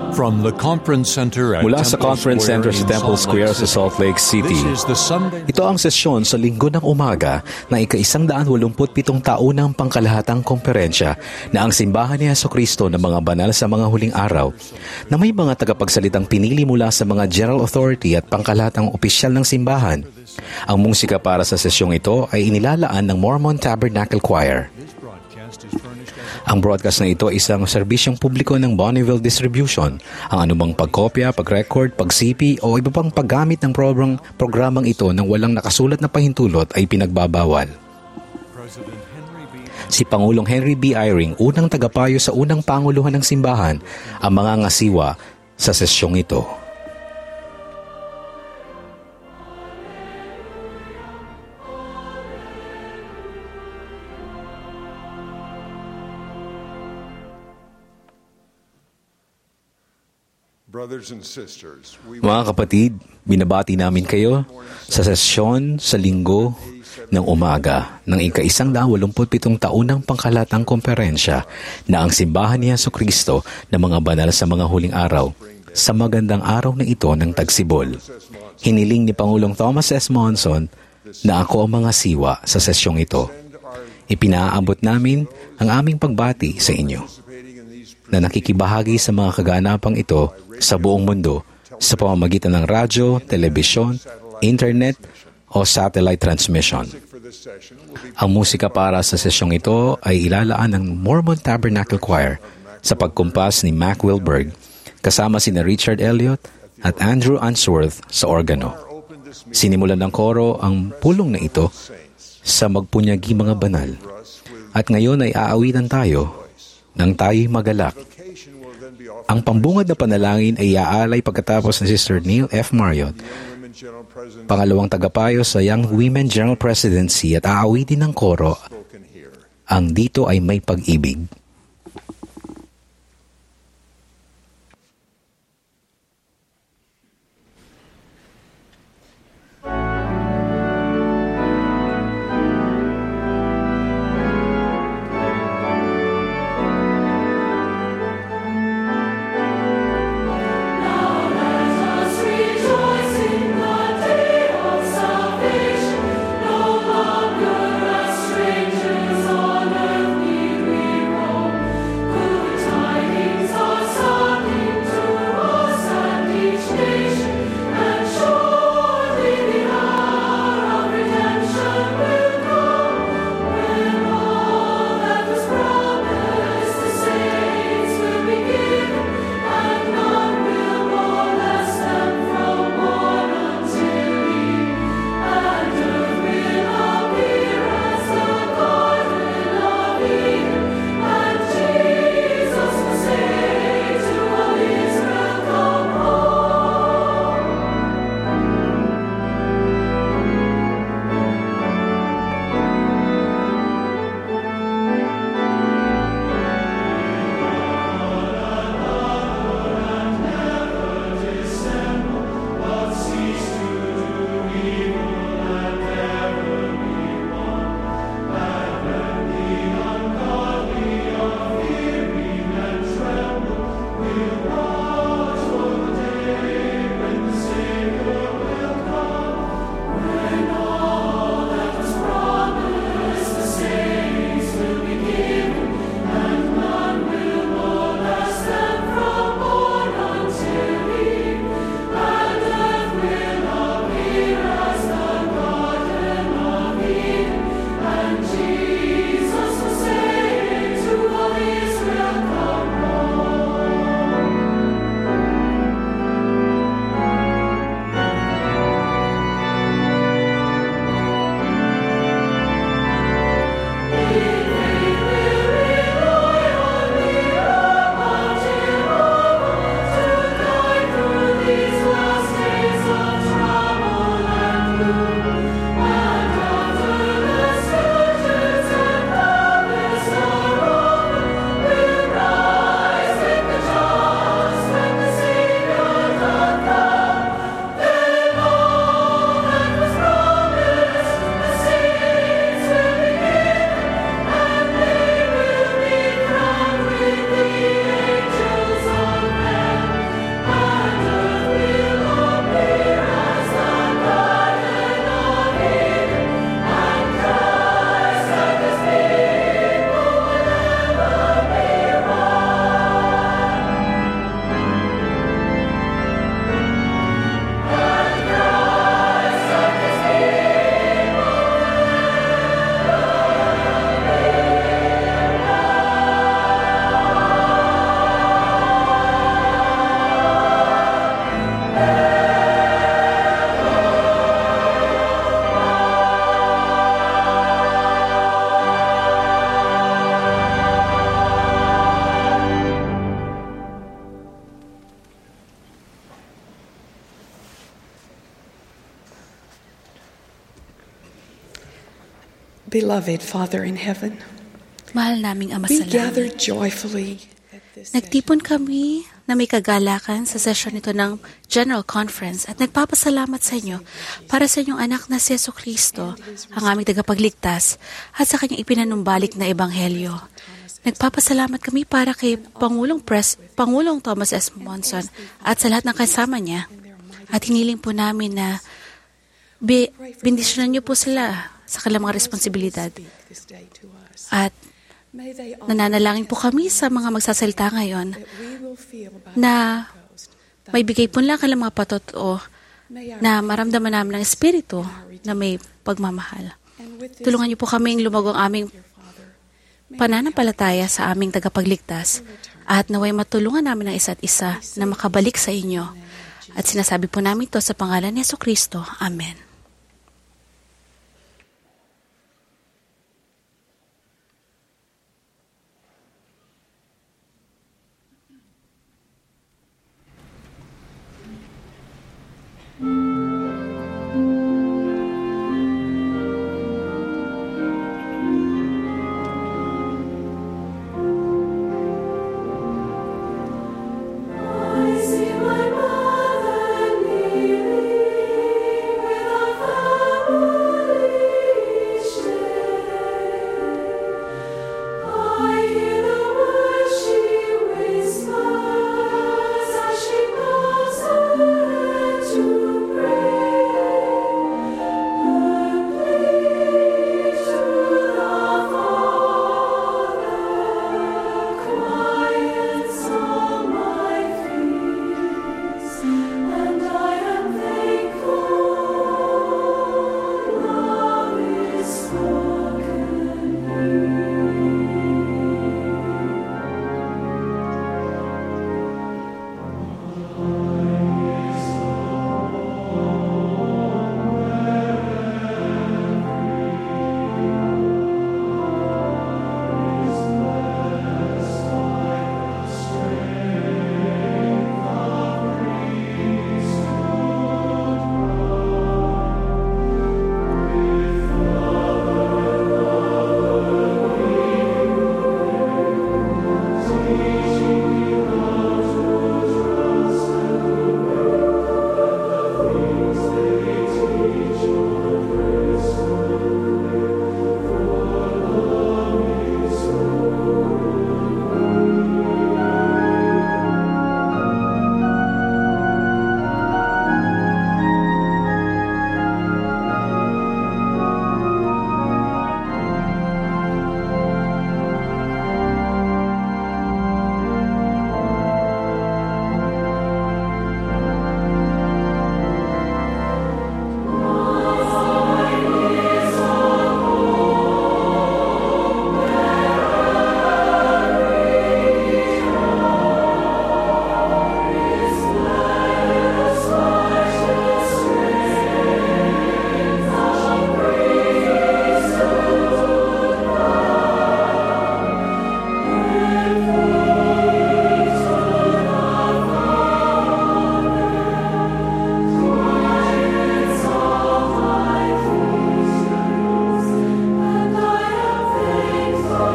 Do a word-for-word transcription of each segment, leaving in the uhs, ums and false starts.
From the Conference Center at Mula sa Temple Conference Square Center sa in Temple Salt Square Lake sa Salt Lake City, This is the Sunday... ito ang sesyon sa linggo ng umaga na ika-isang daan walumput pitong taunang pangkalahatang komperensya na ang simbahan ni Jesucristo ng mga banal sa mga huling araw na may mga tagapagsalitang pinili mula sa mga general authority at pangkalahatang opisyal ng simbahan. Ang musika para sa sesyong ito ay inilalaan ng Mormon Tabernacle Choir. Ang broadcast na ito ay isang serbisyong publiko ng Bonneville Distribution. Ang anumang pagkopya, pag-record, pag-sipi o iba pang paggamit ng programang, programang ito nang walang nakasulat na pahintulot ay pinagbabawal. Si Pangulong Henry B. Eyring, unang tagapayo sa unang panguluhan ng simbahan, ang mga ngasiwa sa sesyong ito. Mga kapatid, binabati namin kayo sa sesyon sa linggo ng umaga ng ika-isang daan walumput pitong taunang pangkalatang komperensya na ang simbahan ni Jesucristo na mga banal sa mga huling araw sa magandang araw na ito ng Tagsibol. Hiniling ni Pangulong Thomas S. Monson na ako ang mga siwa sa sesyong ito. Ipinaabot namin ang aming pagbati sa inyo na nakikibahagi sa mga kaganapang ito sa buong mundo sa pamamagitan ng radyo, telebisyon, internet o satellite transmission. Ang musika para sa sesyong ito ay ilalaan ng Mormon Tabernacle Choir sa pagkumpas ni Mac Wilberg kasama sina Richard Elliot at Andrew Answorth sa organo. Sinimulan ng koro ang pulong na ito sa magpunyagi mga banal. At ngayon ay aawitan tayo nang tayo'y magalak. Ang pambungad na panalangin ay iaalay pagkatapos ni Sister Neil F. Marriott, pangalawang tagapayo sa Young Women General Presidency, at aawitin ng koro ang Dito Ay May Pag-ibig. Strangers on earth, we Beloved Father in heaven, Mahal naming Ama we sa gather langit. joyfully at this Nagtipon kami na may kagalakan sa sesyon ito ng General Conference at nagpapasalamat sa inyo para sa inyong anak na si Jesucristo, ang aming tagapagligtas, at sa kanyang ipinanumbalik na ebanghelyo. Nagpapasalamat kami para kay Pangulong Pres, Pangulong Thomas S. Monson at sa lahat ng kasama niya. At hiniling po namin na be, bendisyonan niyo po sila sa kanilang mga responsibilidad. this day to us. At May they all nananalangin po kami sa mga magsasalita ngayon that we will feel by na post. may bigay po lang kanilang mga patotoo May our na maramdaman namin ng Espiritu na may pagmamahal. and with this, Tulungan niyo po kaming lumagong aming dear Father, pananampalataya sa aming tagapagligtas at naway matulungan namin ang isa't isa na makabalik sa inyo. At sinasabi po namin ito sa pangalan ni Jesucristo. Amen. I see my mother kneeling with our family share. I hear the words she whispers as she calls her to pray. Her plea to the Father quiets all my fears, and I am thankful love is spoken and I am thankful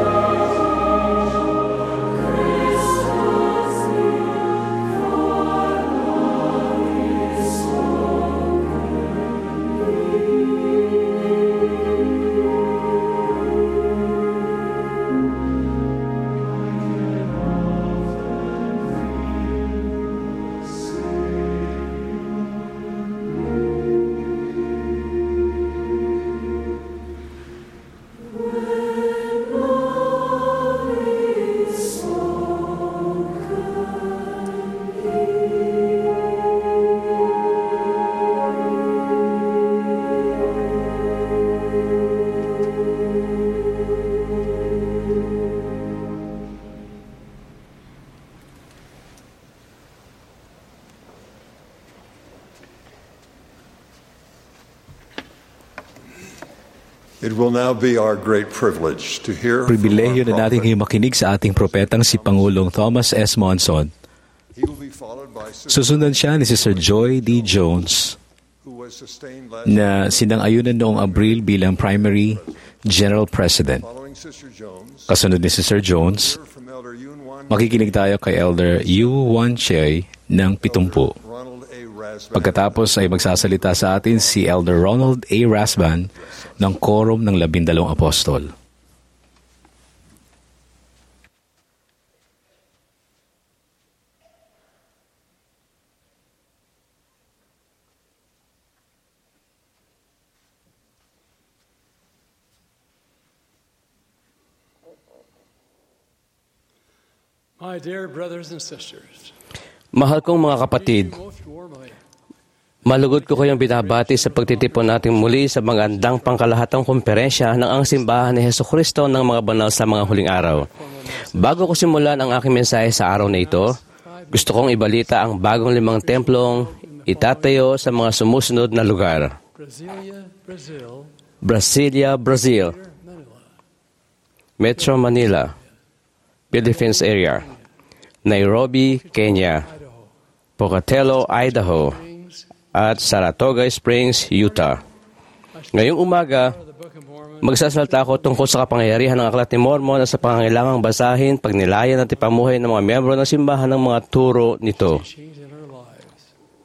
Christus near, for love is It will now be our great privilege to hear from Pribilehyo our na natin prophet. ngayong makinig sa ating propetang si Pangulong Thomas S. Monson. He will be followed by Sister Susundan siya ni Sister Joy D. Jones who was sustained last na sinang-ayunan noong Abril bilang Primary General President. Following Sister Jones, Kasunod ni Sister Jones, hear from Elder Yun Wan makikinig tayo kay Elder Yu Wan Che ng pitumpu. Ronald A. Rasband, Pagkatapos ay magsasalita sa atin si Elder Ronald A. Rasband ng Quorum ng Labindalawang Apostol. My dear brothers and sisters, Mahal kong mga kapatid, most warmly, malugod ko kayong binabati sa pagtitipon natin muli sa magandang pangkalahatang komperensya ng ang simbahan ni Hesukristo ng mga banal sa mga huling araw. Bago ko simulan ang aking mensahe sa araw na ito, gusto kong ibalita ang bagong limang templong itatayo sa mga sumusunod na lugar. Brasilia, Brazil, Brasilia, Brazil, Manila, Metro Manila, Philippines area, Nairobi, Kenya, Idaho, Pocatello, Idaho, Springs, at Saratoga Springs, Utah. Ngayong umaga, the Book of Mormon, magsasalta ako tungkol sa kapangyarihan ng Aklat ni Mormon at sa pangangailangang basahin, pagnilayan at ipamuhay ng mga miyembro ng simbahan ng mga turo nito. teachings in our lives.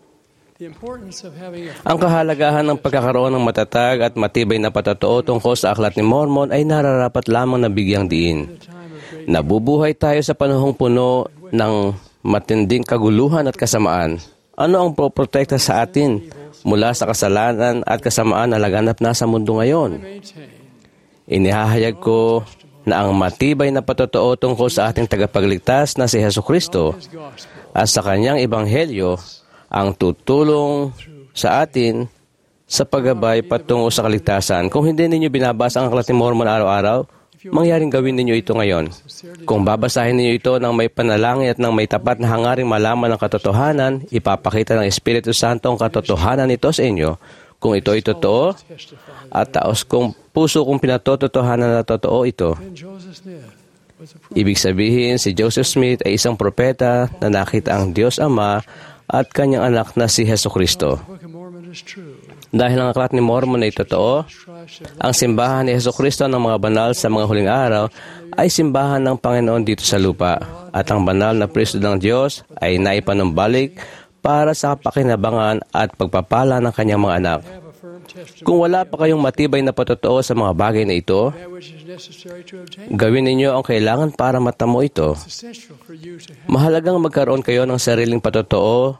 The importance of having a Ang kahalagahan ng pagkakaroon ng matatag at matibay na patotoo tungkol sa Aklat ni Mormon ay nararapat lamang na bigyang diin. time of great Nabubuhay tayo sa panahong puno ng matinding kaguluhan at kasamaan. Ano ang poprotekta sa atin mula sa kasalanan at kasamaan na laganap na sa mundo ngayon? maintain Inihahayag ko na ang matibay na patotoo tungkol sa ating tagapagligtas na si Hesukristo His gospel at sa kanyang ebanghelyo ang tutulong sa atin sa paggabay patungo sa kaligtasan. Kung hindi ninyo binabasa ang Aklat ni Mormon araw-araw, mangyaring gawin ninyo ito ngayon. Kung babasahin ninyo ito ng may panalangin at ng may tapat na hangaring malaman ng katotohanan, ipapakita ng Espiritu Santo ang katotohanan nito sa inyo. Kung ito ay totoo, at taos kung puso kong pinatototohanan na totoo ito. then Joseph Smith was a prophet. Ibig sabihin, si Joseph Smith ay isang propeta na nakita ang Diyos Ama at kanyang anak na si Hesukristo. The Book of Mormon is true. Dahil ang Aklat ni Mormon ay totoo, Tribes of ang simbahan ni Hesukristo ng mga banal sa mga huling araw ay simbahan ng Panginoon dito sa lupa at ang banal na priesthood ng Diyos ay naipanumbalik para sa pakinabangan at pagpapala ng kanyang mga anak. have a firm testimony Kung wala pa kayong matibay na patotoo sa mga bagay na ito, that which is necessary to obtain. gawin ninyo ang kailangan para matamo ito. It's essential for you to have Mahalagang magkaroon kayo ng sariling patotoo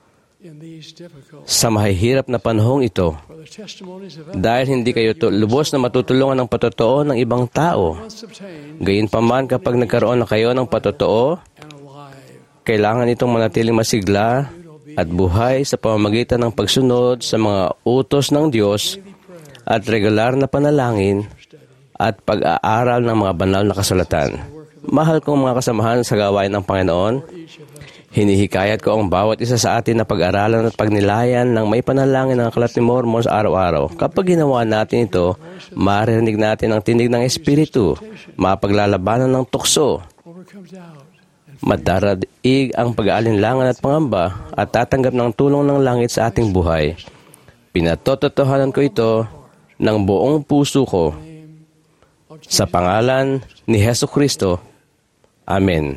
in these difficult sa mahihirap na panahong ito. for the testimonies of others Dahil hindi kayo tu- lubos na matutulungan ng patotoo ng ibang tao. once obtained Gayunpaman kapag nagkaroon na kayo ng patotoo, and alive. kailangan itong manatiling masigla at buhay sa pamamagitan ng pagsunod sa mga utos ng Diyos at regular na panalangin at pag-aaral ng mga banal na kasulatan. Mahal kong mga kasamahan sa gawain ng Panginoon, hinihikayat ko ang bawat isa sa atin na pag-aralan at pagnilayan ng may panalangin ng Aklat ni Mormon sa araw-araw. Kapag ginawa natin ito, maririnig natin ang tinig ng Espiritu, mapaglalabanan ng tukso, Overcomes doubt and madaraig ang pag-aalinlangan at pangamba at tatanggap ng tulong ng langit sa ating buhay. Pinatototohanan ko ito ng buong puso ko sa pangalan ni Hesukristo. Amen.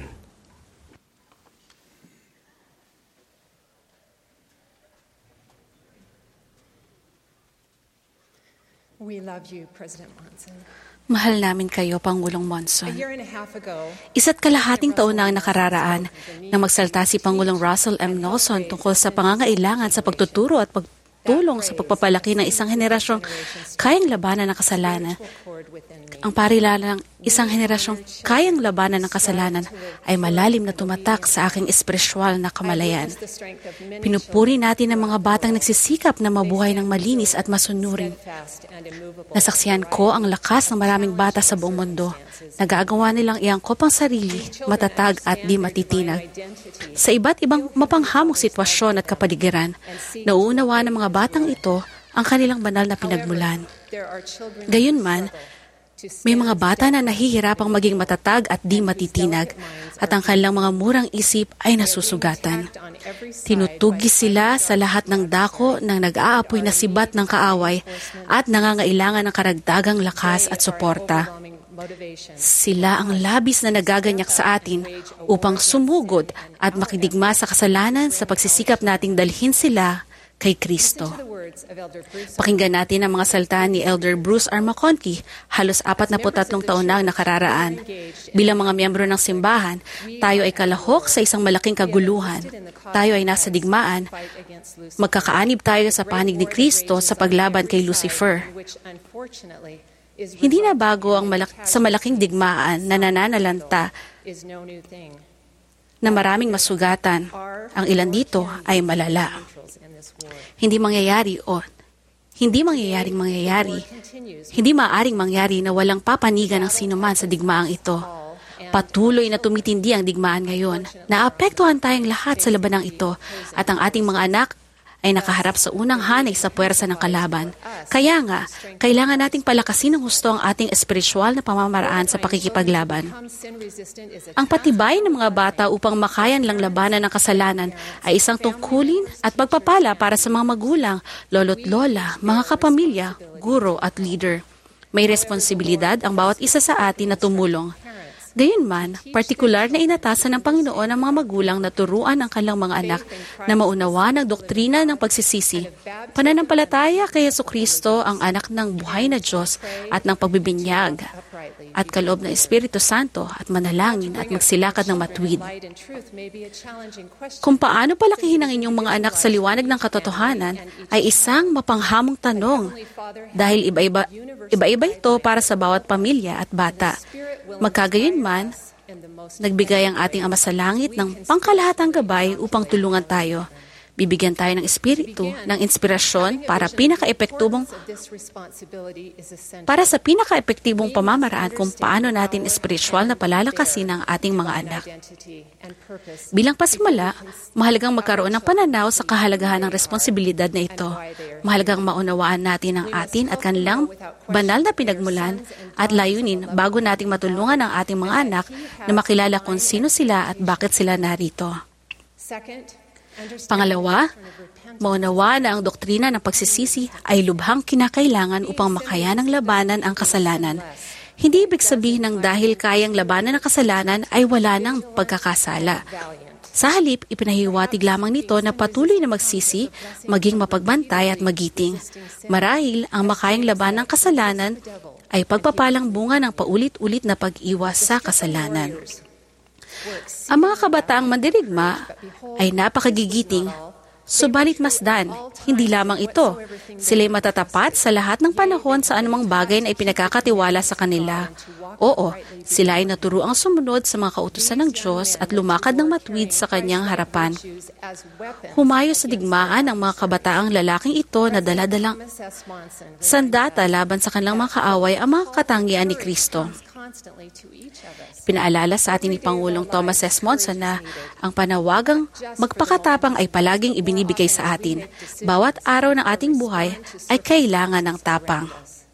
We love you, President Monson. Mahal namin kayo, Pangulong A Monson. year and a half ago, Isa't kalahating taon na ang nakararaan nang magsalta si Pangulong Russell M. Nelson tungkol sa pangangailangan sa pagtuturo at pagtulong sa pagpapalaki ng isang henerasyong kayang labanan ng kasalanan. poured within me. Ang parilalang ng isang henerasyong kayang labanan ng kasalanan ay malalim na tumatak sa aking espiritual na kamalayan. The strength of many Pinupuri natin ang mga batang nagsisikap na mabuhay ng malinis at masunurin. fast and immovable. Nasaksihan ko ang lakas ng maraming bata sa buong mundo. Nagagawa nilang iangkop ang sarili, matatag at di matitinag. Sa iba't ibang mapanghamong sitwasyon at kapaligiran, nauunawa ng mga batang ito ang kanilang banal na pinagmulan. There are children Gayunman, May mga bata na nahihirapang maging matatag at di matitinag, at ang kanilang mga murang isip ay nasusugatan. Tinutugis sila sa lahat ng dako ng nag-aapoy na sibat ng kaaway at nangangailangan ng karagdagang lakas at suporta. Sila ang labis na nagaganyak sa atin upang sumugod at makidigma sa kasalanan sa pagsisikap nating dalhin sila kay Kristo. Pakinggan natin ang mga salita ni Elder Bruce R. McConkie, halos apat na tatlong taon na ang nakararaan. Bilang mga miyembro ng simbahan, tayo ay kalahok sa isang malaking kaguluhan. Tayo ay nasa digmaan. Magkakaanib tayo sa panig ni Kristo sa paglaban kay Lucifer. Hindi na bago ang malak- sa malaking digmaan na nananalanta na maraming masugatan. Ang ilan dito ay malala. Hindi mangyayari o hindi mangyayaring mangyayari. Hindi maaaring mangyari na walang papanigan ng sinuman sa digmaang ito. Patuloy na tumitindi ang digmaan ngayon. Naapektuhan tayong lahat sa labanang ito at ang ating mga anak ay nakaharap sa unang hanay sa puwersa ng kalaban. Kaya nga, kailangan nating palakasin ng husto ang ating espiritual na pamamaraan sa pakikipaglaban. Ang patibay ng mga bata upang makayan lang labanan ng kasalanan ay isang tungkulin at pagpapala para sa mga magulang, lolo't lola, mga kapamilya, guro at leader. May responsibilidad ang bawat isa sa atin na tumulong. Gayunman, partikular na inatasan ng Panginoon ang mga magulang na turuan ang kanilang mga anak na maunawa ng doktrina ng pagsisisi, pananampalataya kay Jesucristo ang anak ng buhay na Diyos at ng pagbibinyag, at kaloob ng Espiritu Santo at manalangin at magsilakad ng matuwid. Kung paano palakihin ang inyong mga anak sa liwanag ng katotohanan ay isang mapanghamong tanong dahil iba-iba, iba-iba ito para sa bawat pamilya at bata. Magkagayunman, nagbigay ang ating Ama sa Langit ng pangkalahatang gabay upang tulungan tayo. Bibigyan tayo ng espiritu, ng inspirasyon para pinaka-epektibong para sa pinaka-epektibong pamamaraan kung paano natin espiritual na palalakasin ang ating mga anak. Bilang pasimula, mahalagang magkaroon ng pananaw sa kahalagahan ng responsibilidad na ito. Mahalagang maunawaan natin ang atin at kanilang banal na pinagmulan at layunin bago nating matulungan ang ating mga anak na makilala kung sino sila at bakit sila narito. Pangalawa, maunawa na ang doktrina ng pagsisisi ay lubhang kinakailangan upang makaya ng labanan ang kasalanan. Hindi ibig sabihin ng dahil kayang labanan ang kasalanan ay wala ng pagkakasala. Sa halip, ipinahiwatig lamang nito na patuloy na magsisi, maging mapagbantay at magiting. Marahil, ang makayang labanan ng kasalanan ay pagpapalang bunga ng paulit-ulit na pag-iwas sa kasalanan. Ang mga kabataang mandirigma ay napakagigiting, subalit masdan, hindi lamang ito. Sila'y matatapat sa lahat ng panahon sa anumang bagay na ipinagkakatiwala sa kanila. Oo, sila ay naturuang sumunod sa mga kautusan ng Diyos at lumakad ng matuwid sa kanyang harapan. Humayo sa digmaan ang mga kabataang lalaking ito na daladalang sandata laban sa kanilang mga kaaway ang mga katangian ni Kristo. Pinaalala sa atin ni Pangulong Thomas S. Monson na ang panawagang magpakatapang ay palaging ibinibigay sa atin. Bawat araw ng ating buhay ay kailangan ng tapang.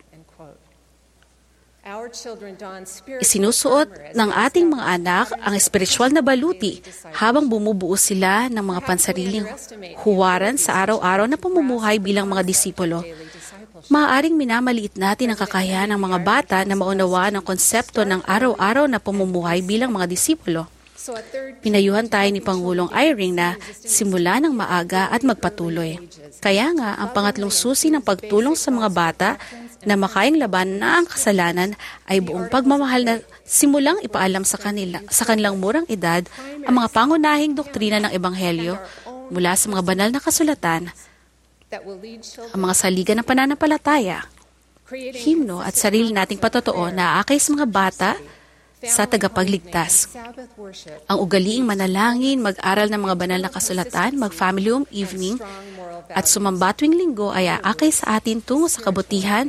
Isinusuot ng ating mga anak ang espiritual na baluti habang bumubuo sila ng mga pansariling huwaran sa araw-araw na pamumuhay bilang mga disipulo. Maaaring minamaliit natin ang kakayahan ng mga bata na maunawaan ang konsepto ng araw-araw na pamumuhay bilang mga disipulo. Pinayuhan tayo ni Pangulong Eyring na simula ng maaga at magpatuloy. Kaya nga, ang pangatlong susi ng pagtulong sa mga bata na makayang laban na ang kasalanan ay buong pagmamahal na simulang ipaalam sa kanila sa kanilang murang edad ang mga pangunahing doktrina ng Ebanghelyo mula sa mga banal na kasulatan, ang mga saligan ng pananampalataya, himno at sarili nating patotoo na aakay sa mga bata sa tagapagligtas. Ang ugaliing manalangin, mag-aral ng mga banal na kasulatan, mag-family home evening, at sumamba tuwing linggo ay aakay sa atin tungo sa kabutihan,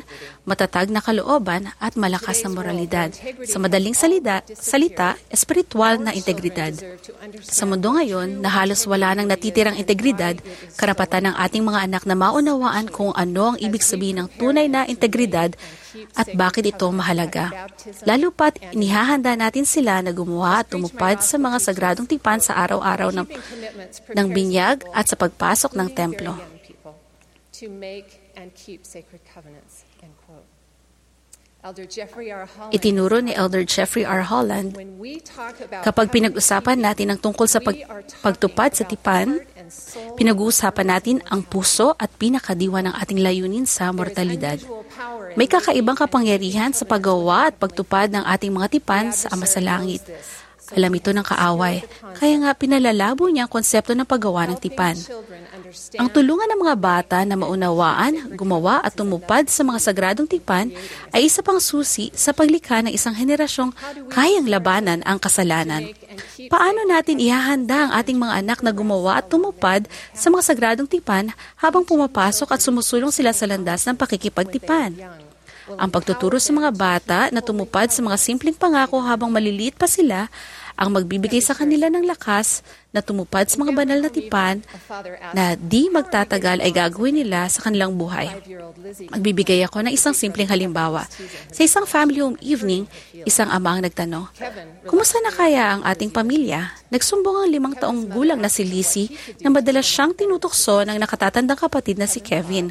matatag na kalooban at malakas na moralidad. Sa madaling salida, salita, espiritual na integridad. Sa mundo ngayon na halos wala nang natitirang integridad, karapatan ng ating mga anak na maunawaan kung ano ang ibig sabihin ng tunay na integridad at bakit ito mahalaga. Lalo pat inihahanda natin sila na gumawa at tumupad sa mga sagradong tipan sa araw-araw ng, ng binyag at sa pagpasok ng templo. To make and keep sacred covenants. End quote. Elder Jeffrey R. Holland, Itinuro ni Elder Jeffrey R. Holland, when we talk about kapag pinag-usapan natin ang tungkol sa pag- pagtupad sa tipan, pinag-uusapan natin ang puso at pinakadiwa ng ating layunin sa mortalidad. May kakaibang kapangyarihan sa paggawa at pagtupad ng ating mga tipan sa Ama sa Langit. Alam ito ng kaaway, kaya nga pinalalabo niya ang konsepto ng paggawa ng tipan. Ang tulungan ng mga bata na maunawaan, gumawa at tumupad sa mga sagradong tipan ay isa pang susi sa paglikha ng isang henerasyong kayang labanan ang kasalanan. Paano natin ihahanda ang ating mga anak na gumawa at tumupad sa mga sagradong tipan habang pumapasok at sumusulong sila sa landas ng pakikipagtipan? Ang pagtuturo sa mga bata na tumupad sa mga simpleng pangako habang maliliit pa sila ang magbibigay sa kanila ng lakas na tumupad sa mga banal na tipan na di magtatagal ay gagawin nila sa kanilang buhay. Magbibigay ako ng isang simpleng halimbawa. Sa isang family home evening, isang ama ang nagtanong, "Kumusta na kaya ang ating pamilya?" Nagsumbong ang limang taong gulang na si Lizzie na madalas siyang tinutukso ng nakatatandang kapatid na si Kevin.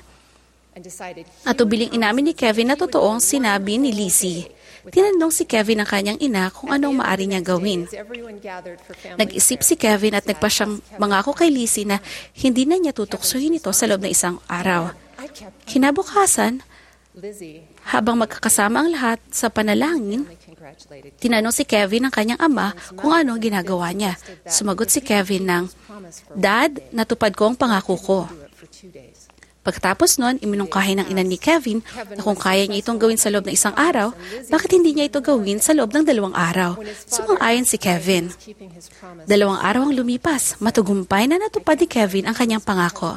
At ubiling inamin ni Kevin na totoong sinabi ni Lizzie. Tinanong si Kevin ang kanyang ina kung anong maaari niya gawin. Nag-isip si Kevin at nagpa siyang mangako kay Lizzie na hindi na niya tutuksohin ito sa loob ng isang araw. Kinabukasan, habang magkakasama ang lahat sa panalangin, tinanong si Kevin ang kanyang ama kung ano ang ginagawa niya. Sumagot si Kevin ng, "Dad, natupad ko ang pangako ko." Pagkatapos nun, iminungkahi ng ina ni Kevin na kung kaya niya itong gawin sa loob ng isang araw, bakit hindi niya ito gawin sa loob ng dalawang araw? Sumang-ayon si Kevin. Dalawang araw ang lumipas, matagumpay na natupad ni Kevin ang kanyang pangako.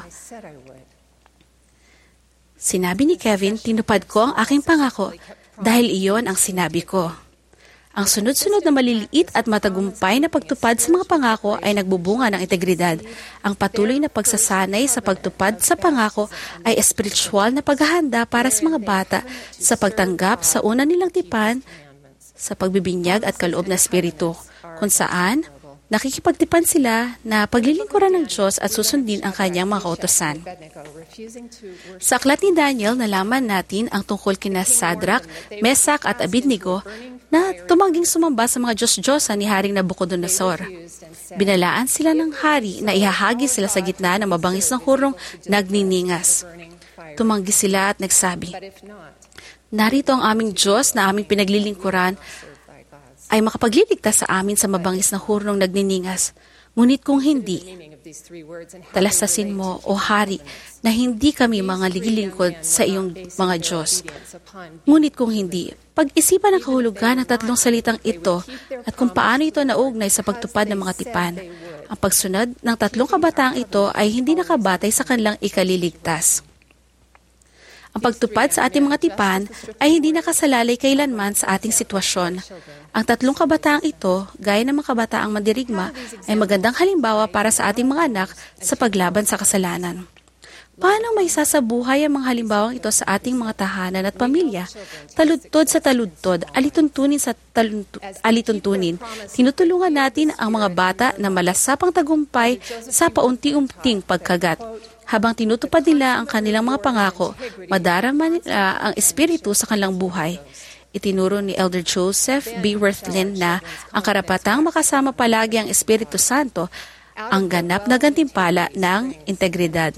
Sinabi ni Kevin, "Tinupad ko ang aking pangako dahil iyon ang sinabi ko." Ang sunod-sunod na maliliit at matagumpay na pagtupad sa mga pangako ay nagbubunga ng integridad. Ang patuloy na pagsasanay sa pagtupad sa pangako ay espiritual na paghahanda para sa mga bata sa pagtanggap sa una nilang tipan sa pagbibinyag at kaloob na espiritu, kung saan nakikipagtipan sila na paglilingkuran ng Diyos at susundin ang kanyang mga kautusan. Sa aklat ni Daniel, nalaman natin ang tungkol kina Sadrach, Meshach at Abednego na tumangging sumamba sa mga Diyos-Diyosan ni Haring Nabucodonosor. Binalaan sila ng hari na ihahagi sila sa gitna ng mabangis ng hurong nagniningas. Tumanggi sila at nagsabi, "Narito ang aming Diyos na aming pinaglilingkuran ay makapagliligtas sa amin sa mabangis na hurong nagniningas. Ngunit kung hindi, talasasin mo, O Hari, na hindi kami mga ligilingkod sa iyong mga Diyos. Ngunit kung hindi, pag-isipan ang kahulugan ng tatlong salitang ito at kung paano ito naugnay sa pagtupad ng mga tipan. Ang pagsunod ng tatlong kabataang ito ay hindi nakabatay sa kanilang ikaliligtas. Ang pagtupad sa ating mga tipan ay hindi nakasalalay kailanman sa ating sitwasyon. Ang tatlong kabataang ito, gaya ng mga kabataang mandirigma, ay magandang halimbawa para sa ating mga anak sa paglaban sa kasalanan. Paano may sasabuhay ang mga halimbawang ito sa ating mga tahanan at pamilya? Taludtod sa taludtod, alituntunin sa taluntu- alituntunin. Tinutulungan natin ang mga bata na malasapang tagumpay sa paunti-unting pagkagat. Habang tinutupad nila ang kanilang mga pangako, madarama nila ang espiritu sa kanilang buhay. Itinuro ni Elder Joseph B. Worthlin na ang karapatang makasama palagi ang Espiritu Santo ang ganap na gantimpala ng integridad.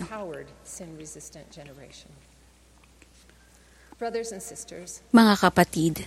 Mga kapatid,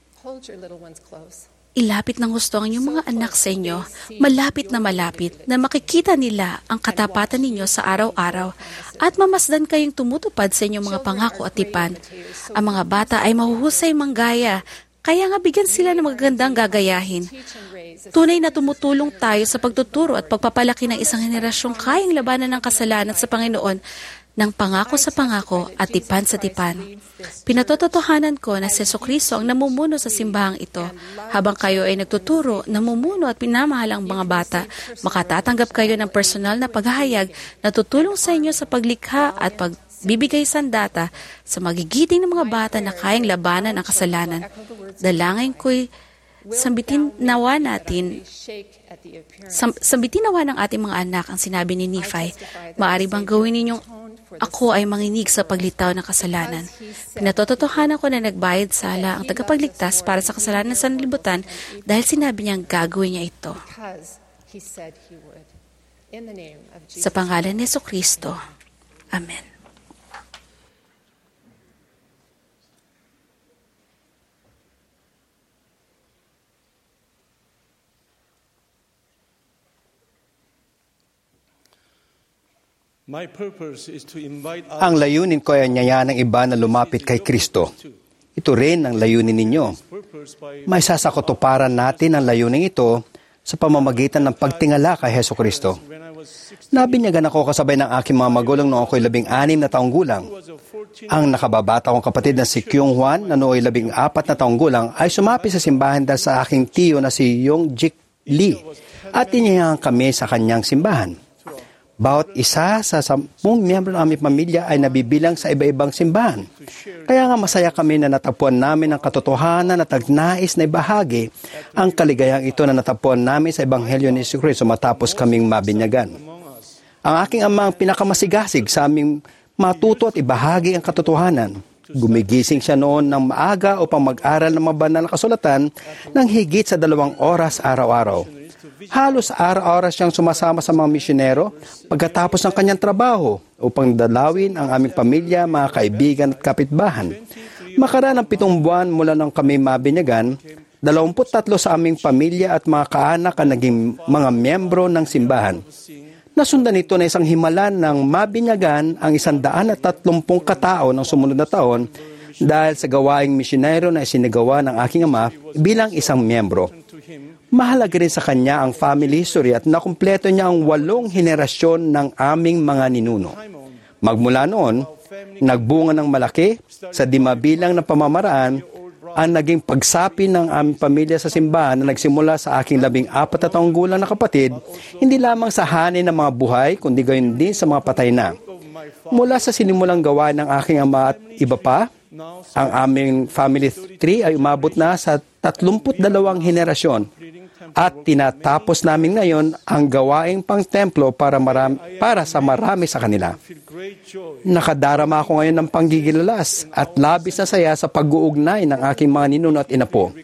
ilapit ng gusto ang inyong mga anak sa inyo, malapit na malapit, na makikita nila ang katapatan ninyo sa araw-araw at mamasdan kayong tumutupad sa inyong mga pangako at tipan. Ang mga bata ay mahuhusay manggaya, kaya nga bigyan sila ng magagandang gagayahin. Tunay na tumutulong tayo sa pagtuturo at pagpapalaki ng isang henerasyong kayang labanan ng kasalanan sa Panginoon ng pangako sa pangako at tipan sa tipan. Pinatototohanan ko na si Jesucristo ang namumuno sa simbahang ito. Habang kayo ay nagtuturo, namumuno at pinamahal ang mga bata, makatatanggap kayo ng personal na paghahayag na tutulong sa inyo sa paglikha at pagbibigay sandata sa magigiting ng mga bata na kayang labanan ang kasalanan. Dalangin ko'y sambitin nawa natin Sam, sambitin nawa ng ating mga anak ang sinabi ni Nephi. Maari bang gawin ninyong ako ay manginig sa paglitaw ng kasalanan? Pinatototohanan ko na nagbayad sala ang tagapagligtas para sa kasalanan sa sanlibutan dahil sinabi niyang gagawin niya ito. Sa pangalan ni Jesucristo. Amen. Ang layunin ko ay anyayahan ng iba na lumapit kay Kristo. Ito rin ang layunin ninyo. May sasakotuparan natin ang layunin ito sa pamamagitan ng pagtingala kay Heso Kristo. Nabinyagan ako kasabay ng aking mga magulang noong ako'y labing anim na taong gulang. Ang nakababata kong kapatid na si Kyung Hwan na nooy labing apat na taong gulang ay sumapi sa simbahan dahil sa aking tiyo na si Yong Jik Lee at inihayan kami sa kanyang simbahan. Bawat isa sa sampung miyembro ng aming pamilya ay nabibilang sa iba-ibang simbahan. Kaya nga masaya kami na natagpuan namin ang katotohanan at nagnais na ibahagi ang kaligayang ito na natagpuan namin sa Ebanghelyo ni Jesucristo matapos kaming mabinyagan. Ang aking ama ang pinakamasigasig sa aming matuto at ibahagi ang katotohanan. Gumigising siya noon ng maaga upang mag-aral ng mga banal na kasulatan ng higit sa dalawang oras araw-araw. Halos araw-oras siyang sumasama sa mga misyonero pagkatapos ng kanyang trabaho upang dalawin ang aming pamilya, mga kaibigan at kapitbahan. Makaraan ng pitong buwan mula nang kami mabinyagan, dalawamput tatlo sa aming pamilya at mga kaanak ang naging mga miyembro ng simbahan. Nasundan ito na isang himalan ng mabinyagan ang isandaan at tatlumpung katao ng sumunod na taon dahil sa gawaing misyonero na isinagawa ng aking ama bilang isang miyembro. Mahalaga rin sa kanya ang family history at nakumpleto niya ang walong henerasyon ng aming mga ninuno. Magmula noon, nagbunga ng malaki sa dimabilang na pamamaraan ang naging pagsapi ng aming pamilya sa simbahan na nagsimula sa aking labing apat na taong gulang na kapatid, hindi lamang sa hanin ng mga buhay, kundi gayon din sa mga patay na. Mula sa sinimulang gawain ng aking ama at iba pa, ang aming family tree ay umabot na sa tatlumput dalawang henerasyon at tinatapos namin ngayon ang gawaing pang-templo para, marami, para sa marami sa kanila. Nakadarama ako ngayon ng panggigilalas at labis na saya sa pag-uugnay ng aking mga ninuno at inapo.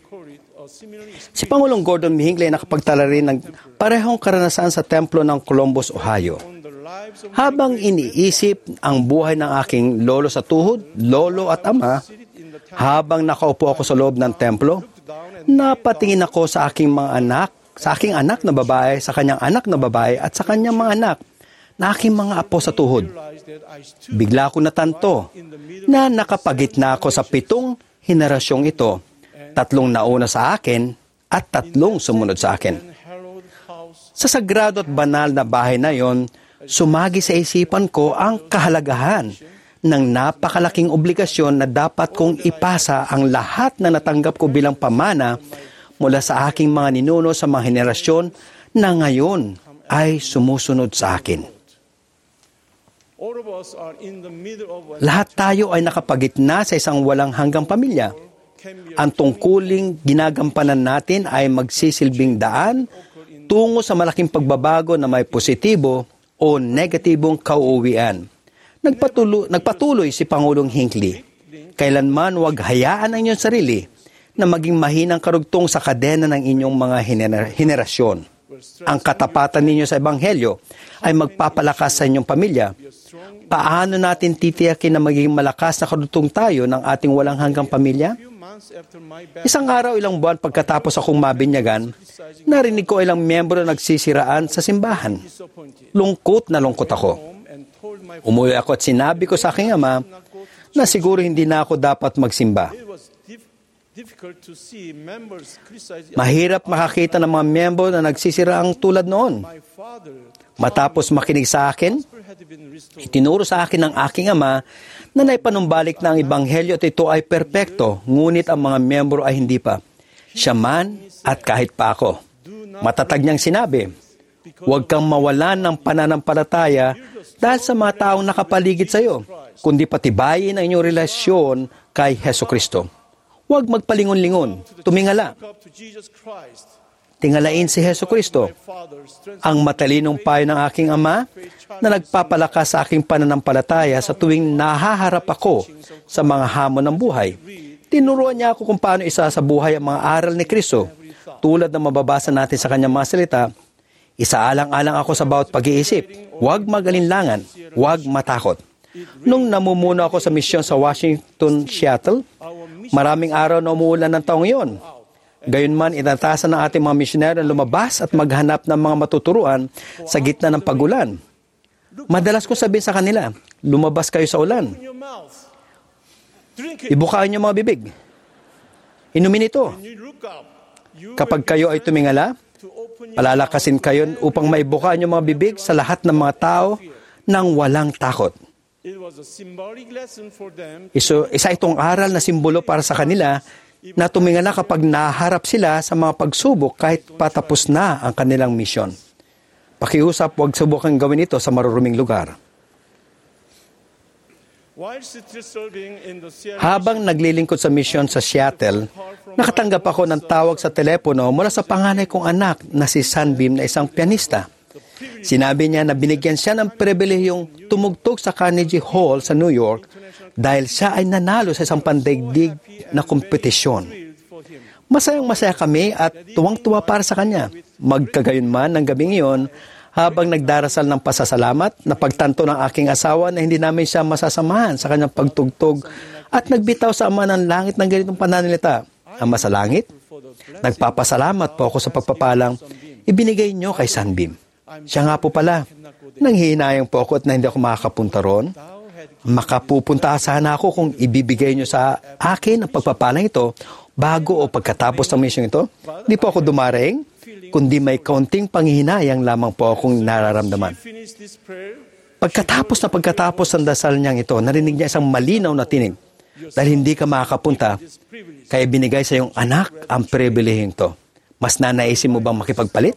Si Pangulong Gordon B. Hinckley ay nakapagtala rin ng parehong karanasan sa templo ng Columbus, Ohio. Habang iniisip ang buhay ng aking lolo sa tuhod, lolo at ama, habang nakaupo ako sa loob ng templo, napatingin ako sa aking mga anak, sa aking anak na babae, sa kanyang anak na babae, at sa kanyang mga anak, na aking mga apo sa tuhod. Bigla ko natanto na nakapagitna ako sa pitong henerasyong ito, tatlong nauna sa akin at tatlong sumunod sa akin. Sa sagrado at banal na bahay na yon, sumagi sa isipan ko ang kahalagahan ng napakalaking obligasyon na dapat kong ipasa ang lahat na natanggap ko bilang pamana mula sa aking mga ninuno sa mga henerasyon na ngayon ay sumusunod sa akin. Lahat tayo ay nakapagitna sa isang walang hanggang pamilya. Ang tungkuling ginagampanan natin ay magsisilbing daan tungo sa malaking pagbabago na may positibo o negatibong kauuwian. Nagpatuloy, nagpatuloy si Pangulong Hinckley. Kailanman huwag hayaan ang inyong sarili na maging mahinang karugtong sa kadena ng inyong mga hener- henerasyon. Ang katapatan ninyo sa Ebanghelyo ay magpapalakas sa inyong pamilya. Paano natin titiyakin na magiging malakas na karugtong tayo ng ating walang hanggang pamilya? Isang araw, ilang buwan pagkatapos akong mabinyagan, narinig ko ilang miyembro na nagsisiraan sa simbahan. Lungkot na lungkot ako. Umuwi ako at sinabi ko sa aking ama na siguro hindi na ako dapat magsimba. Mahirap makakita ng mga miyembro na nagsisira ang tulad noon. Matapos makinig sa akin, itinuro sa akin ng aking ama na naipanumbalik na ang ebanghelyo at ito ay perpekto, ngunit ang mga miyembro ay hindi pa. Siya man at kahit pa ako. Matatag niyang sinabi, huwag kang mawalan ng pananampalataya dahil sa mga taong nakapaligid sa iyo, kundi patibayin ang inyong relasyon kay Hesukristo. Huwag magpalingon-lingon, tumingala. Tingalain si Hesukristo, ang matalinong payo ng aking ama na nagpapalakas sa aking pananampalataya sa tuwing nahaharap ako sa mga hamon ng buhay. Tinuruan niya ako kung paano isa sa buhay ang mga aral ni Kristo. Tulad na mababasa natin sa kanyang mga salita, isaalang-alang ako sa bawat pag-iisip. Huwag mag-alinlangan, huwag matakot. Nung namumuno ako sa misyon sa Washington, Seattle, maraming araw na umuulan ng taong iyon. Gayunman, inatasan ng ating mga misyonero na lumabas at maghanap ng mga matuturuan sa gitna ng pagulan. Madalas ko sabihin sa kanila, lumabas kayo sa ulan. Ibukain niyo mga bibig. Inumin ito. Kapag kayo ay tumingala, palalakasin kayo upang maibuka niyo mga bibig sa lahat ng mga tao nang walang takot. Iso, isa itong aral na simbolo para sa kanila na tumingala kapag naharap sila sa mga pagsubok kahit patapos na ang kanilang misyon. Pakiusap, huwag subukan gawin ito sa maruruming lugar. Habang naglilingkod sa misyon sa Seattle, nakatanggap ako ng tawag sa telepono mula sa panganay kong anak na si Sunbeam na isang pianista. Sinabi niya na binigyan siya ng pribilehiyong tumugtog sa Carnegie Hall sa New York dahil siya ay nanalo sa isang pandaigdig na kompetisyon. Masayang-masaya kami at tuwang-tuwa para sa kanya. Magkagayunman ng gabing iyon, habang nagdarasal ng pasasalamat, napagtanto ng aking asawa na hindi namin siya masasamahan sa kanyang pagtugtog at nagbitaw sa Ama ng Langit ng ganitong pananalita. Ama sa Langit, nagpapasalamat po ako sa pagpapalang ibinigay niyo kay Sunbeam. Siya nga po pala, nanghihinayang po ako at na hindi ako makakapunta ron. Makapupunta sana ako kung ibibigay niyo sa akin ang pagpapalang ito bago o pagkatapos ng mission ito. Hindi po ako dumaraing, kundi may kaunting panghihinayang lamang po akong nararamdaman. Pagkatapos na pagkatapos ng dasal niyang ito, narinig niya isang malinaw na tinig. Dahil hindi ka makakapunta, kaya binigay sa iyong anak ang pribilehiyong ito. Mas nanaisin mo bang makipagpalit?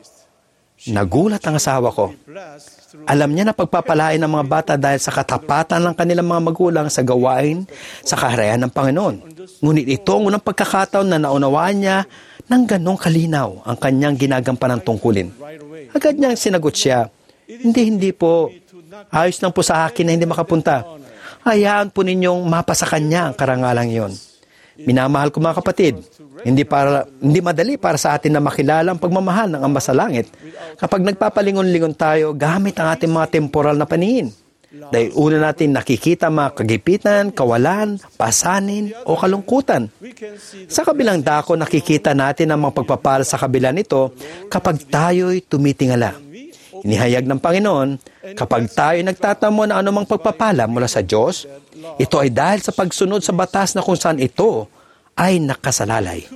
Nagulat ang asawa ko. Alam niya na pagpapalain ng mga bata dahil sa katapatan ng kanilang mga magulang sa gawain sa kaharian ng Panginoon. Ngunit ito ang unang pagkakataon na naunawaan niya ng ganong kalinaw ang kanyang ginagampanang tungkulin. Agad niyang sinagot siya, Hindi, hindi po. Ayos lang po sa akin na hindi makapunta. Hayaan po ninyong mapa sa kanya ang karangalang iyon. Minamahal ko mga kapatid, hindi, para, hindi madali para sa atin na makilala ang pagmamahal ng Ama sa Langit kapag nagpapalingon-lingon tayo gamit ang ating mga temporal na paningin. Dahil una natin nakikita mga kagipitan, kawalan, pasanin o kalungkutan. Sa kabilang dako, nakikita natin ang mga pagpapala sa kabila nito kapag tayo'y tumitingala. Inihayag ng Panginoon, kapag tayo nagtatamo na anumang pagpapala mula sa Diyos, ito ay dahil sa pagsunod sa batas na kung saan ito ay nakasalalay.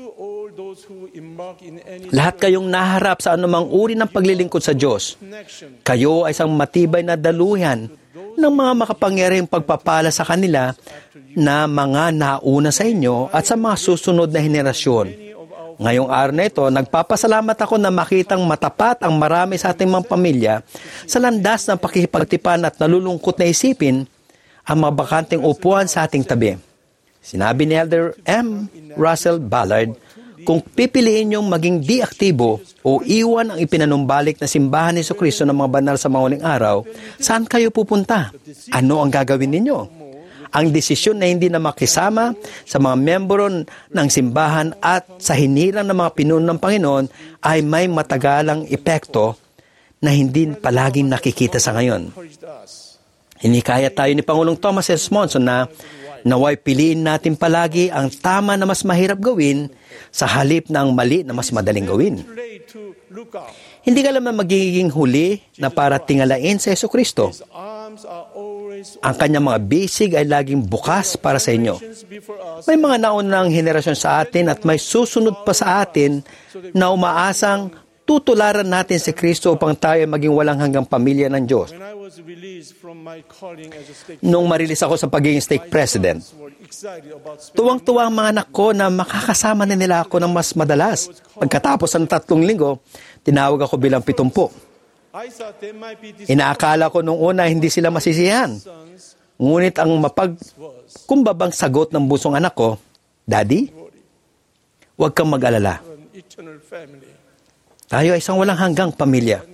Lahat kayong naharap sa anumang uri ng paglilingkod sa Diyos. Kayo ay isang matibay na daluyan ng mga makapangyarihang pagpapala sa kanila na mga nauna sa inyo at sa mga susunod na henerasyon. Ngayong araw na ito, nagpapasalamat ako na makitang matapat ang marami sa ating mga pamilya sa landas ng pakikipagtipan at nalulungkot na isipin ang mga bakanteng upuan sa ating tabi. Sinabi ni Elder M. Russell Ballard, kung pipiliin niyong maging di-aktibo o iwan ang ipinanumbalik na simbahan ni Jesucristo ng mga banal sa mga huling araw, saan kayo pupunta? Ano ang gagawin ninyo? Ang desisyon na hindi na makisama sa mga membro ng simbahan at sa hinirang ng mga pinuno ng Panginoon ay may matagalang epekto na hindi palaging nakikita sa ngayon. Hinikaya tayo ni Pangulong Thomas S. Monson na naway piliin natin palagi ang tama na mas mahirap gawin sa halip na ang mali na mas madaling gawin. Hindi ka lamang magiging huli na para tingalain sa Jesucristo. Ang kanyang mga bisig ay laging bukas para sa inyo. May mga naunang henerasyon sa atin at may susunod pa sa atin na umaasang tutularan natin si Kristo upang tayo maging walang hanggang pamilya ng Diyos. Nung marilis ako sa pagiging stake president, tuwang-tuwa ang mga anak ko na makakasama na nila ako ng mas madalas. Pagkatapos ng tatlong linggo, tinawag ako bilang pitumpu. Inaakala ko nung una hindi sila masisiyahan. Ngunit ang mapagkumbabang sagot ng busong anak ko, Daddy, huwag kang mag-alala. Tayo ay isang walang hanggang pamilya.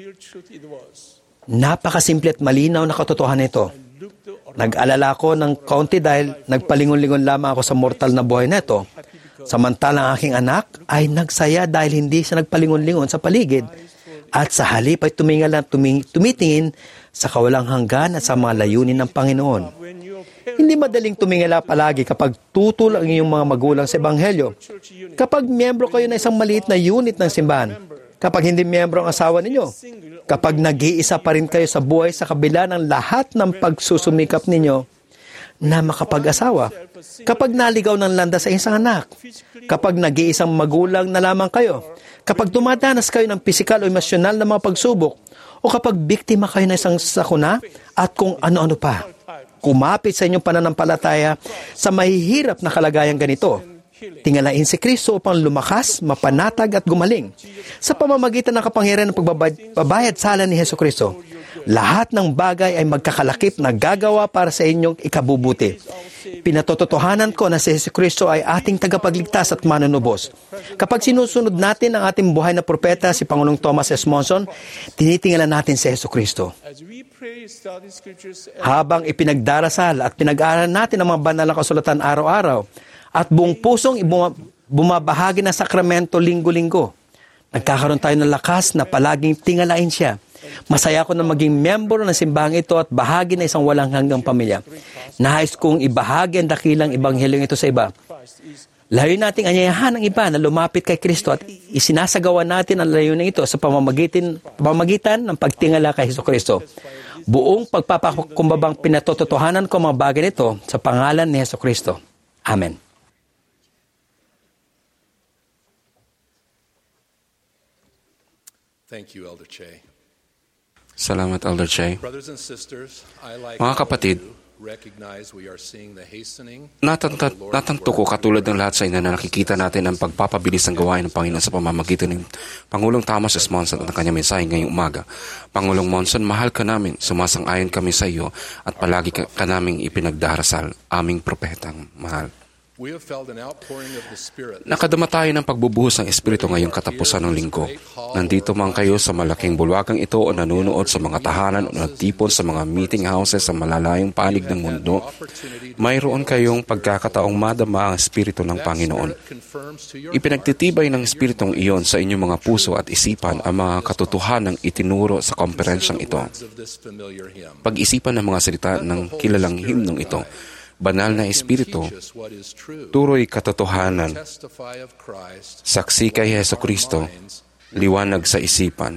Napakasimple at malinaw na katotohanan ito. Nag-alala ko ng kaunti dahil nagpalingon-lingon lamang ako sa mortal na buhay na ito. Samantalang aking anak ay nagsaya dahil hindi siya nagpalingon-lingon sa paligid at sa halip ay tumingal at tuming, tumitingin sa kawalang hanggan at sa mga layunin ng Panginoon. Hindi madaling tumingala palagi kapag tutol ang iyong mga magulang sa Ebanghelyo. Kapag miyembro kayo ng isang maliit na unit ng simbahan, kapag hindi miyembro ang asawa ninyo, kapag nag-iisa pa rin kayo sa buhay sa kabila ng lahat ng pagsusumikap ninyo na makapag-asawa, kapag naligaw ng landas sa isang anak, kapag nag-iisang magulang na lamang kayo, kapag dumadanas kayo ng pisikal o emosyonal na mga pagsubok, o kapag biktima kayo ng isang sakuna at kung ano-ano pa, kumapit sa inyong pananampalataya sa mahihirap na kalagayang ganito. Tingalain si Kristo upang lumakas, mapanatag at gumaling. Sa pamamagitan ng kapangyarihan ng pagbabayad sala ni Hesus Kristo, lahat ng bagay ay magkakalakip na gagawa para sa inyong ikabubuti. Pinatototohanan ko na si Hesus Kristo ay ating tagapagligtas at manunubos. Kapag sinusunod natin ang ating buhay na propeta, si Pangulong Thomas S. Monson, tinitingala natin si Hesus Kristo. Habang ipinagdarasal at pinag-aaral natin ang mga banal na kasulatan araw-araw, at buong pusong bumabahagi ng sakramento linggo-linggo, nagkakaroon tayo ng lakas na palaging tingalain siya. Masaya ako na maging miyembro ng simbahang ito at bahagi ng isang walang hanggang pamilya. Nais kong ibahagi ang dakilang Ebanghelyong ito sa iba. Layunin nating anyayahan ng iba na lumapit kay Kristo at isinasagawa natin ang layunin ito sa pamamagitan, pamamagitan ng pagtingala kay Hesus Kristo. Buong pagpapakumbabang pinatototohanan ko mga bagay nito sa pangalan ni Hesus Kristo. Amen. Thank you, Elder Che. Salamat, Elder Che. Brothers and sisters, I like Mga kapatid, recognize we are seeing the hastening Natantat, natanto ko katulad ng lahat sa inyo na nakikita natin ang pagpapabilis ng gawain ng Panginoon sa pamamagitan ng Pangulong Thomas S. Monson at ang kanyang mensahe ngayong umaga. Pangulong Monson, mahal ka namin, sumasang-ayon kami sa iyo at palagi ka, ka naming ipinagdarasal, aming propetang mahal. we have felt an outpouring of the Spirit. Nakadama tayo ng pagbubuhos ng Espiritu ngayong katapusan ng linggo. Nandito man kayo sa malaking bulwagang ito o nanunood sa mga tahanan o nagtipon sa mga meeting houses sa malalayong panig ng mundo, mayroon kayong pagkakataong madama ang Espiritu ng Panginoon. Ipinagtitibay ng Espiritong iyon sa inyong mga puso at isipan ang mga katotohanang itinuro sa komperensyang ito. Pag-isipan ng mga salita ng kilalang himnong ito, Banal na Espiritu, turoy katotohanan, saksi kay Hesus Kristo, liwanag sa isipan.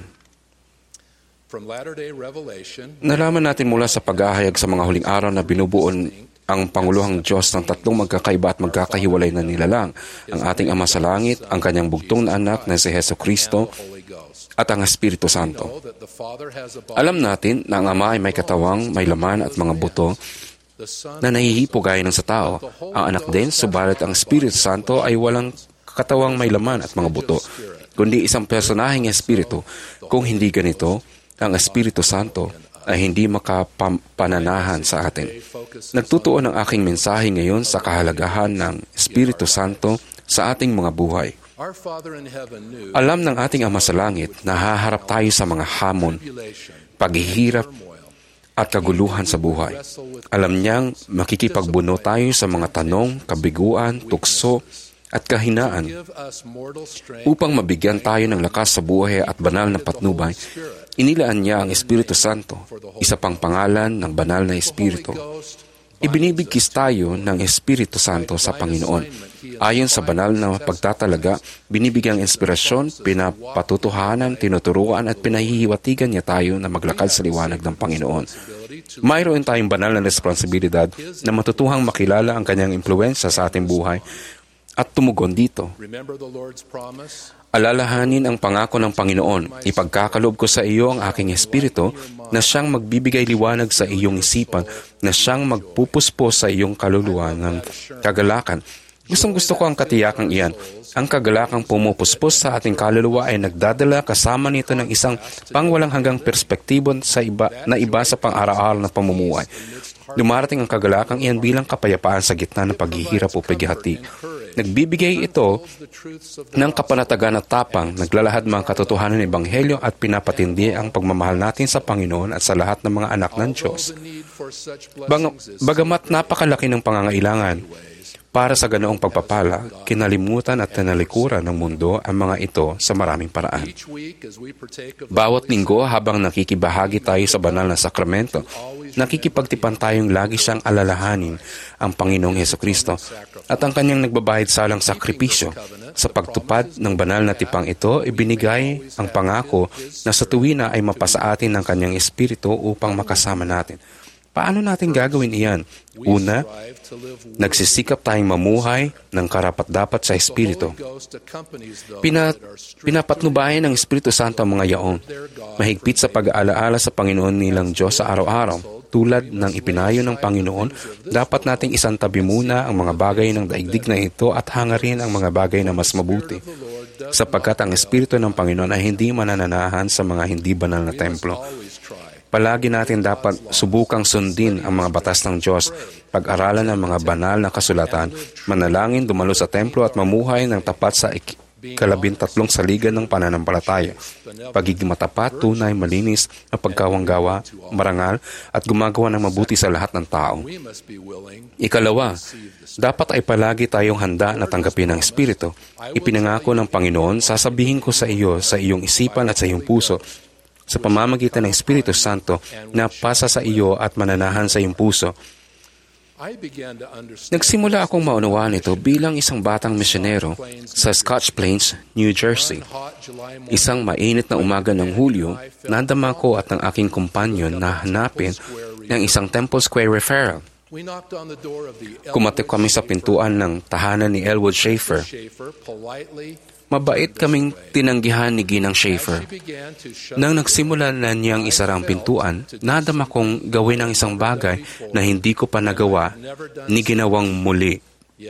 Nalaman natin mula sa paghahayag sa mga huling araw na binubuon ang Panguluhang Diyos ng tatlong magkakaiba at magkakahiwalay na nilalang, ang ating Ama sa Langit, ang kanyang bugtong na anak na si Hesus Kristo, at ang Espiritu Santo. Alam natin na ang Ama ay may katawang, may laman at mga buto, na nahihipo gaya ng sa tao. Ang anak din, subalit ang Espiritu Santo ay walang katawang may laman at mga buto, kundi isang personaheng Espiritu. Kung hindi ganito, ang Espiritu Santo ay hindi makapananahan sa atin. Nagtutuon ang aking mensahe ngayon sa kahalagahan ng Espiritu Santo sa ating mga buhay. Alam ng ating Ama sa Langit na haharap tayo sa mga hamon, paghihirap, at kaguluhan sa buhay. Alam niyang makikipagbuno tayo sa mga tanong, kabiguan, tukso, at kahinaan. Upang mabigyan tayo ng lakas sa buhay at banal na patnubay, inilaan niya ang Espiritu Santo, isa pang pangalan ng banal na Espiritu. Ibinibigkis tayo ng Espiritu Santo sa Panginoon. Ayon sa banal na pagtatalaga, binibigyang inspirasyon, pinapatutuhanan, tinuturuan at pinahihiwatigan niya tayo na maglakad sa liwanag ng Panginoon. Mayroon tayong banal na responsibilidad na matutuhang makilala ang kanyang impluensya sa ating buhay at tumugon dito. Alalahanin ang pangako ng Panginoon. Ipagkakaloob ko sa iyo ang aking espiritu na siyang magbibigay liwanag sa iyong isipan, na siyang magpupuspos sa iyong kaluluwa ng kagalakan. Gustong gusto ko ang katiyakang iyan. Ang kagalakang pumupuspos sa ating kaluluwa ay nagdadala kasama nito ng isang pangwalang hanggang perspektibo sa iba, na iba sa pang-araw-araw na pamumuhay. Dumarating ang kagalakang iyan bilang kapayapaan sa gitna ng paghihirap o paghihati. Nagbibigay ito ng kapanatagan at tapang, naglalahad mga katotohanan ng Ebanghelyo at pinapatindi ang pagmamahal natin sa Panginoon at sa lahat ng mga anak ng Diyos. Bang, bagamat napakalaki ng pangangailangan para sa ganoong pagpapala, kinalimutan at tinalikuran ng mundo ang mga ito sa maraming paraan. Bawat linggo habang nakikibahagi tayo sa banal na sakramento, nakikipagtipan tayong lagi siyang alalahanin ang Panginoong Hesukristo at ang kanyang nagbabayad salang sakripisyo. Sa pagtupad ng banal na tipang ito, ibinigay ang pangako na sa tuwina ay mapasa atin ng kanyang espiritu upang makasama natin. Paano natin gagawin iyan? Una, nagsisikap tayong mamuhay ng karapat-dapat sa Espiritu. Pina, pinapatnubayan ng Espiritu Santo ang mga yaon, mahigpit sa pag-aalaala sa Panginoon nilang Diyos sa araw-araw. Tulad ng ipinayo ng Panginoon, dapat nating isantabi muna ang mga bagay ng daigdig na ito at hangarin ang mga bagay na mas mabuti, sapagkat ang Espiritu ng Panginoon ay hindi manananahan sa mga hindi banal na templo. Palagi natin dapat subukang sundin ang mga batas ng Diyos, pag-aralan ang mga banal na kasulatan, manalangin, dumalo sa templo at mamuhay ng tapat sa ikalabintatlong saligan ng pananampalataya. Pagiging matapat, tunay, malinis, mapagkawanggawa, marangal, at gumagawa ng mabuti sa lahat ng tao. Ikalawa, dapat ay palagi tayong handa na tanggapin ang Espiritu. Ipinangako ng Panginoon, sasabihin ko sa iyo, sa iyong isipan at sa iyong puso, sa pamamagitan ng Espiritu Santo na pasa sa iyo at mananahan sa iyong puso. Nagsimula akong maunawaan ito bilang isang batang misyonero sa Scotch Plains, New Jersey. Isang mainit na umaga ng Hulyo, nadama ko at ng aking kumpanyon na hanapin ng isang Temple Square referral. Kumatok kami sa pintuan ng tahanan ni Elwood Schaefer. Mabait kaming tinanggihan ni Ginang Schaefer. Nang nagsimula na niyang isara ang pintuan, nadama kong gawin ang isang bagay na hindi ko pa nagawa ni ginawang muli.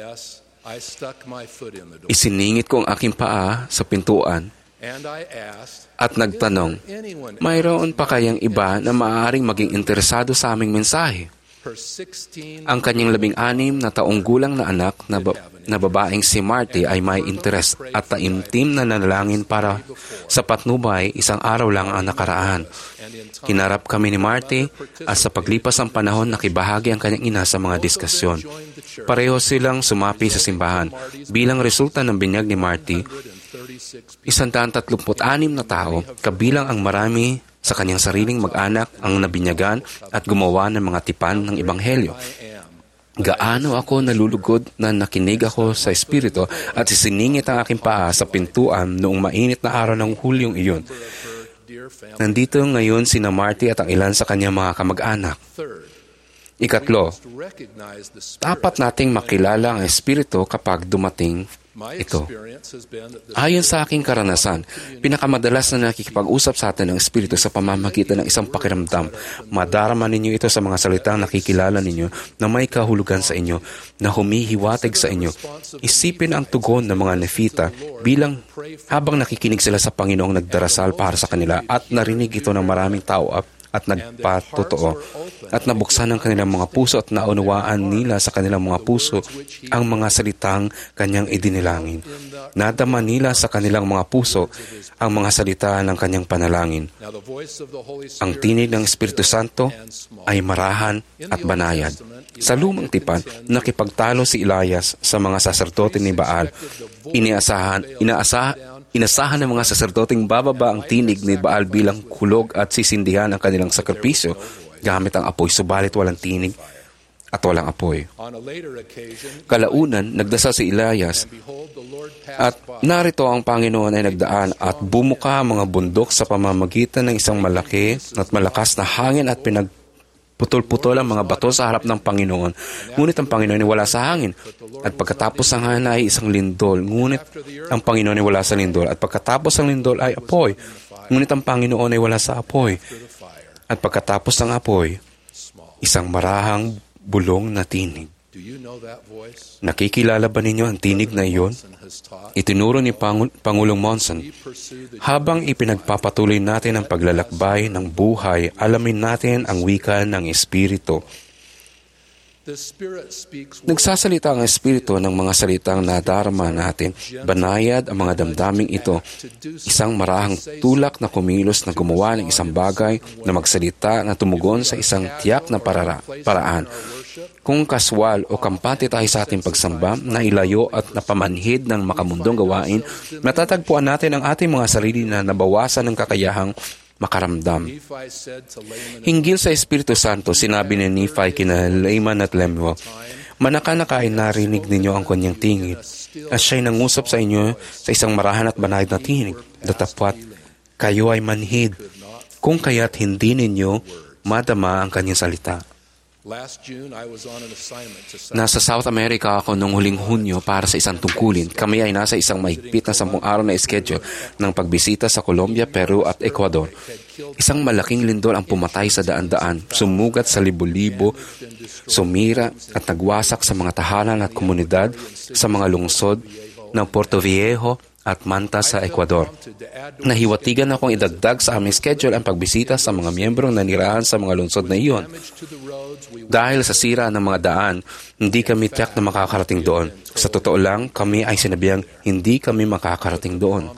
Isiningit ko ang aking paa sa pintuan at nagtanong, mayroon pa kayang iba na maaaring maging interesado sa aming mensahe? Ang kanyang labing-anim na taong gulang na anak na, ba- na babaeng si Marty ay may interes at taimtim na nanalangin para sa patnubay, isang araw lang ang nakaraan. Kinarap kami ni Marty at sa paglipas ng panahon nakibahagi ang kanyang ina sa mga diskusyon. Pareho silang sumapi sa simbahan. Bilang resulta ng binyag ni Marty, isandaan tatlumput anim na tao, kabilang ang marami sa kanyang sariling mag-anak ang nabinyagan at gumawa ng mga tipan ng Ebanghelyo. Gaano ako nalulugod na nakinig ako sa Espiritu at isiningit ang aking paa sa pintuan noong mainit na araw ng Hulyong iyon. Nandito ngayon sina Marty at ang ilan sa kanyang mga kamag-anak. Ikatlo, dapat nating makilala ang Espiritu kapag dumating ito. Ayon sa aking karanasan, pinakamadalas na nakikipag-usap sa atin ng Espiritu sa pamamagitan ng isang pakiramdam. Madarama ninyo ito sa mga salitang nakikilala ninyo na may kahulugan sa inyo, na humihiwatig sa inyo. Isipin ang tugon ng mga Nefita bilang habang nakikinig sila sa Panginoong nagdarasal para sa kanila at narinig ito ng maraming tao at nagpatotoo at nabuksan ang kanilang mga puso at naunawaan nila sa kanilang mga puso ang mga salitang kanyang idinilangin. Nadama nila sa kanilang mga puso ang mga salita ng kanyang panalangin. Ang tinig ng Espiritu Santo ay marahan at banayad. Sa lumang tipan, nakipagtalo si Elias sa mga saserdote ni Baal. Iniasahan, inaasahan, Inasahan ng mga saserdoteng bababa ang tinig ni Baal bilang kulog at sisindihan ang kanilang sakripisyo gamit ang apoy, subalit walang tinig. at walang apoy. On a later occasion, Kalaunan, nagdasal si Elias, and behold, the Lord at passed by. narito ang Panginoon ay nagdaan at bumuka ang mga bundok sa pamamagitan ng isang malaki at malakas na hangin at pinagputol-putol ang mga bato sa harap ng Panginoon. Ngunit ang Panginoon ay wala sa hangin. At pagkatapos ng hangin ay isang lindol. Ngunit ang Panginoon ay wala sa lindol. At pagkatapos ng lindol ay apoy. Ngunit ang Panginoon ay wala sa apoy. At pagkatapos ng apoy, isang marahang bulong na tinig. Do you know that voice? Nakikilala ba ninyo ang tinig na iyon? Has taught. Itinuro ni Pangul- Pangulong Monson, We pursue the habang ipinagpapatuloy natin ang paglalakbay ng buhay, alamin natin ang wika ng Espiritu. The Spirit speaks words Nagsasalita ang Espiritu ng mga salitang nadarama natin, banayad ang mga damdaming ito, isang marahang tulak na kumilos na gumawa ng isang bagay na magsalita na tumugon sa isang tiyak na parara, paraan. Kung kaswal o kampante tayo sa ating pagsamba na ilayo at napamanhid ng makamundong gawain, matatagpuan natin ang ating mga sarili na nabawasan ng kakayahang makaramdam. Nephi said to Laman, Hinggil sa Espiritu Santo, sinabi ni Nephi kina Laman at Lemuel, Manaka-naka ay narinig ninyo ang kanyang tingin, at siya'y nangusap sa inyo sa isang marahan at banayad na tinig. Datapwat, kayo ay manhid, kung kaya't hindi ninyo madama ang kanyang salita. last June I was on an assignment to South Nasa South America ako noong huling Hunyo para sa isang tungkulin. Kami ay nasa isang mahigpit na sampung araw na schedule ng pagbisita sa Colombia, Peru at Ecuador. Isang malaking lindol ang pumatay sa daan-daan, sumugat sa libo-libo, sumira at nagwasak sa mga tahanan at komunidad sa mga lungsod ng Puerto Viejo at Manta sa Ecuador. Nahiwatigan akong idagdag sa aming schedule ang pagbisita sa mga miyembrong nanirahan sa mga lungsod na iyon. Dahil sa sira ng mga daan, hindi kami tiyak na makakarating doon. Sa totoo lang, kami ay sinabihang hindi kami makakarating doon.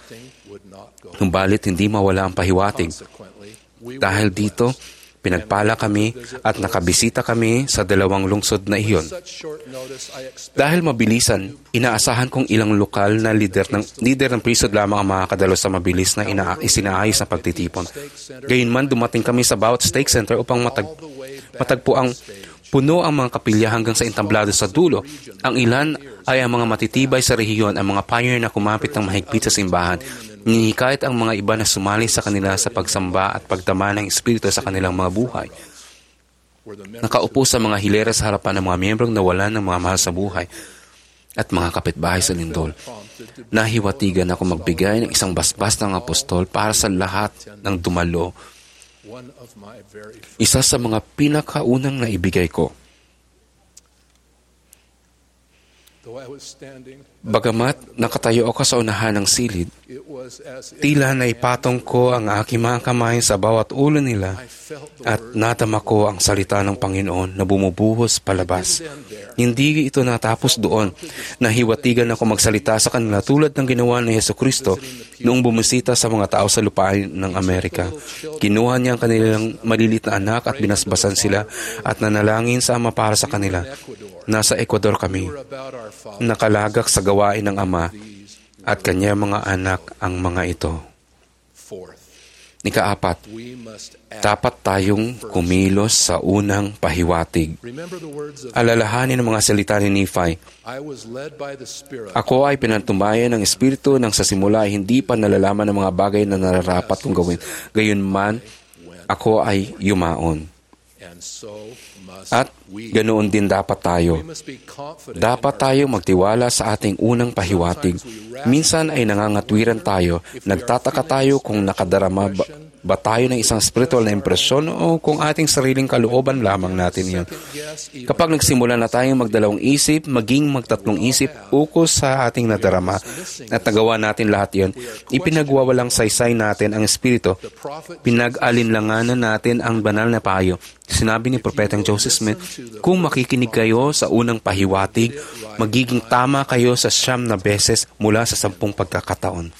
Humbalit hindi mawala ang pahiwatig. Dahil dito, pinagpala kami at nakabisita kami sa dalawang lungsod na iyon. Dahil mabilisan, inaasahan kong ilang lokal na lider ng, lider ng priesthood lamang ang makakadalo sa mabilis na ina, isinaayos na pagtitipon. Gayunman, dumating kami sa bawat stake center upang matag, matagpo ang puno ang mga kapilya hanggang sa entablado sa dulo. Ang ilan ay ang mga matitibay sa rehiyon, ang mga pioneer na kumapit ng mahigpit sa simbahan. Ninihikayat ang mga iba na sumali sa kanila sa pagsamba at pagdama ng Espiritu sa kanilang mga buhay. Nakaupo sa mga hilera sa harapan ng mga miyembrong nawalan ng mga mahal sa buhay at mga kapitbahay sa lindol. Nahiwatigan ako magbigay ng isang basbas ng apostol para sa lahat ng dumalo. Isa sa mga pinakaunang naibigay ko. Bagamat nakatayo ako sa unahan ng silid, tila naipatong ko ang aking mga kamay sa bawat ulo nila at natama ko ang salita ng Panginoon na bumubuhos palabas. Hindi ito natapos doon. Nahiwatigan ako magsalita sa kanila tulad ng ginawa ni Jesucristo noong bumisita sa mga tao sa lupain ng Amerika. Kinuha niya ang kanilang malilit na anak at binasbasan sila at nanalangin sa Ama para sa kanila. Nasa Ecuador kami, nakalagak sa gawain ng Ama at kanya mga anak ang mga ito. Ikaapat, dapat tayong kumilos sa unang pahiwatig. Alalahanin ang mga salita ni Nephi. Ako ay pinantumbayan ng Espiritu nang sa simula ay hindi pa nalalaman ng mga bagay na nararapat kong gawin. Gayunman, ako ay yumaon. At ganoon din dapat tayo. Dapat tayo magtiwala sa ating unang pahiwatig. Minsan ay nangangatwiran tayo, nagtataka tayo kung nakadarama ba, ba tayo ng isang spiritual na impresyon o kung ating sariling kalooban lamang natin iyon. Kapag nagsimula na tayong magdalawang isip, maging magtatlong isip, ukos sa ating nadarama at nagawa natin lahat iyon, ipinagwawalang saysay natin ang Espiritu, pinag-alinlanganan natin ang banal na payo. Sinabi ni Propetang Joseph Smith, kung makikinig kayo sa unang pahiwatig, magiging tama kayo sa siyam na beses mula sa sampung pagkakataon.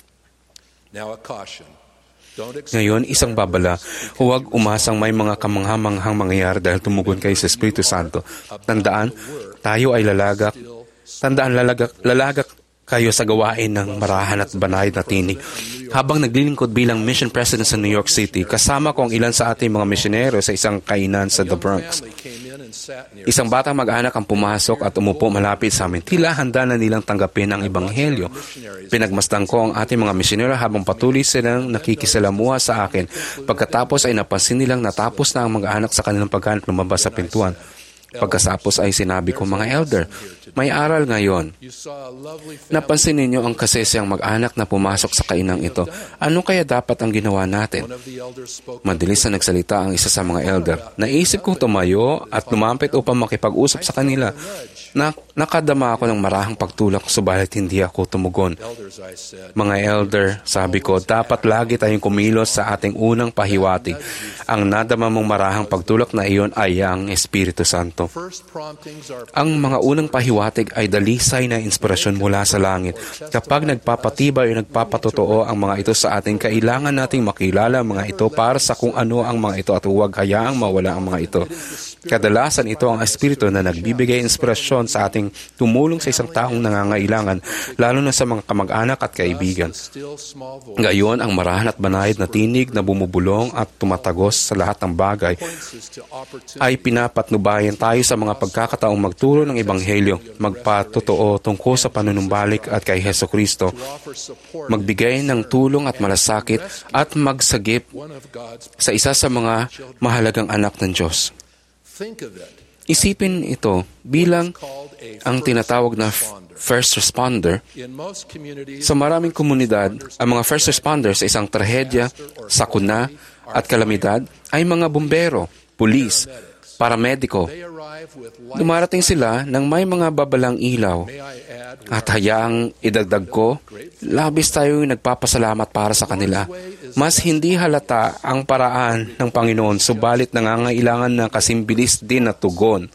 Ngayon, isang babala, huwag umasang may mga kamangha-manghang mangyayari dahil tumugon kayo sa Espiritu Santo. Tandaan, tayo ay lalagak. Tandaan, lalagak, lalagak kayo sa gawain ng marahan at banayad na tinig. Habang naglilingkod bilang mission president sa New York City, kasama ko ang ilan sa ating mga misyonero sa isang kainan sa The Bronx. Isang batang mag-anak ang pumasok at umupo malapit sa amin. Tila handa na nilang tanggapin ang ebanghelyo. Pinagmasdan ko ang ating mga misyonero habang patuloy silang nakikisalamuha sa akin. Pagkatapos ay napansin nilang natapos na ang mag-anak sa kanilang pagkain at lumabas sa pintuan. Pagkatapos ay sinabi ko, mga elder, may aral ngayon. Napansin ninyo ang kasesiyang mag-anak na pumasok sa kainang ito. Ano kaya dapat ang ginawa natin? Madalis na nagsalita ang isa sa mga elder. Naisip kong tumayo at lumapit upang makipag-usap sa kanila. Na, nakadama ako ng marahang pagtulak, subalit hindi ako tumugon. Mga elder, sabi ko, dapat lagi tayong kumilos sa ating unang pahiwatig. Ang nadama mong marahang pagtulak na iyon ay ang Espiritu Santo. Ang mga unang pahiwatig ay dalisay na inspirasyon mula sa langit. Kapag nagpapatibay o nagpapatotoo ang mga ito sa atin, kailangan nating makilala ang mga ito para sa kung ano ang mga ito at huwag hayaang mawala ang mga ito. Kadalasan ito ang Espiritu na nagbibigay inspirasyon sa ating tumulong sa isang taong nangangailangan, lalo na sa mga kamag-anak at kaibigan. Ngayon, ang marahan at banayad na tinig na bumubulong at tumatagos sa lahat ng bagay ay pinapatnubayan tayo sa mga pagkakataong magturo ng Ebanghelyo, magpatotoo tungkol sa panunumbalik at kay Hesukristo, magbigay ng tulong at malasakit at magsagip sa isa sa mga mahalagang anak ng Diyos. Isipin ito bilang ang tinatawag na first responder. Sa maraming komunidad, ang mga first responders sa isang trahedya, sakuna at kalamidad ay mga bumbero, pulis, paramediko. Dumarating sila nang may mga babalang ilaw. At hayaang idagdag ko, labis tayo nagpapasalamat para sa kanila. Mas hindi halata ang paraan ng Panginoon, subalit nangangailangan ng kasimbilis din na tugon.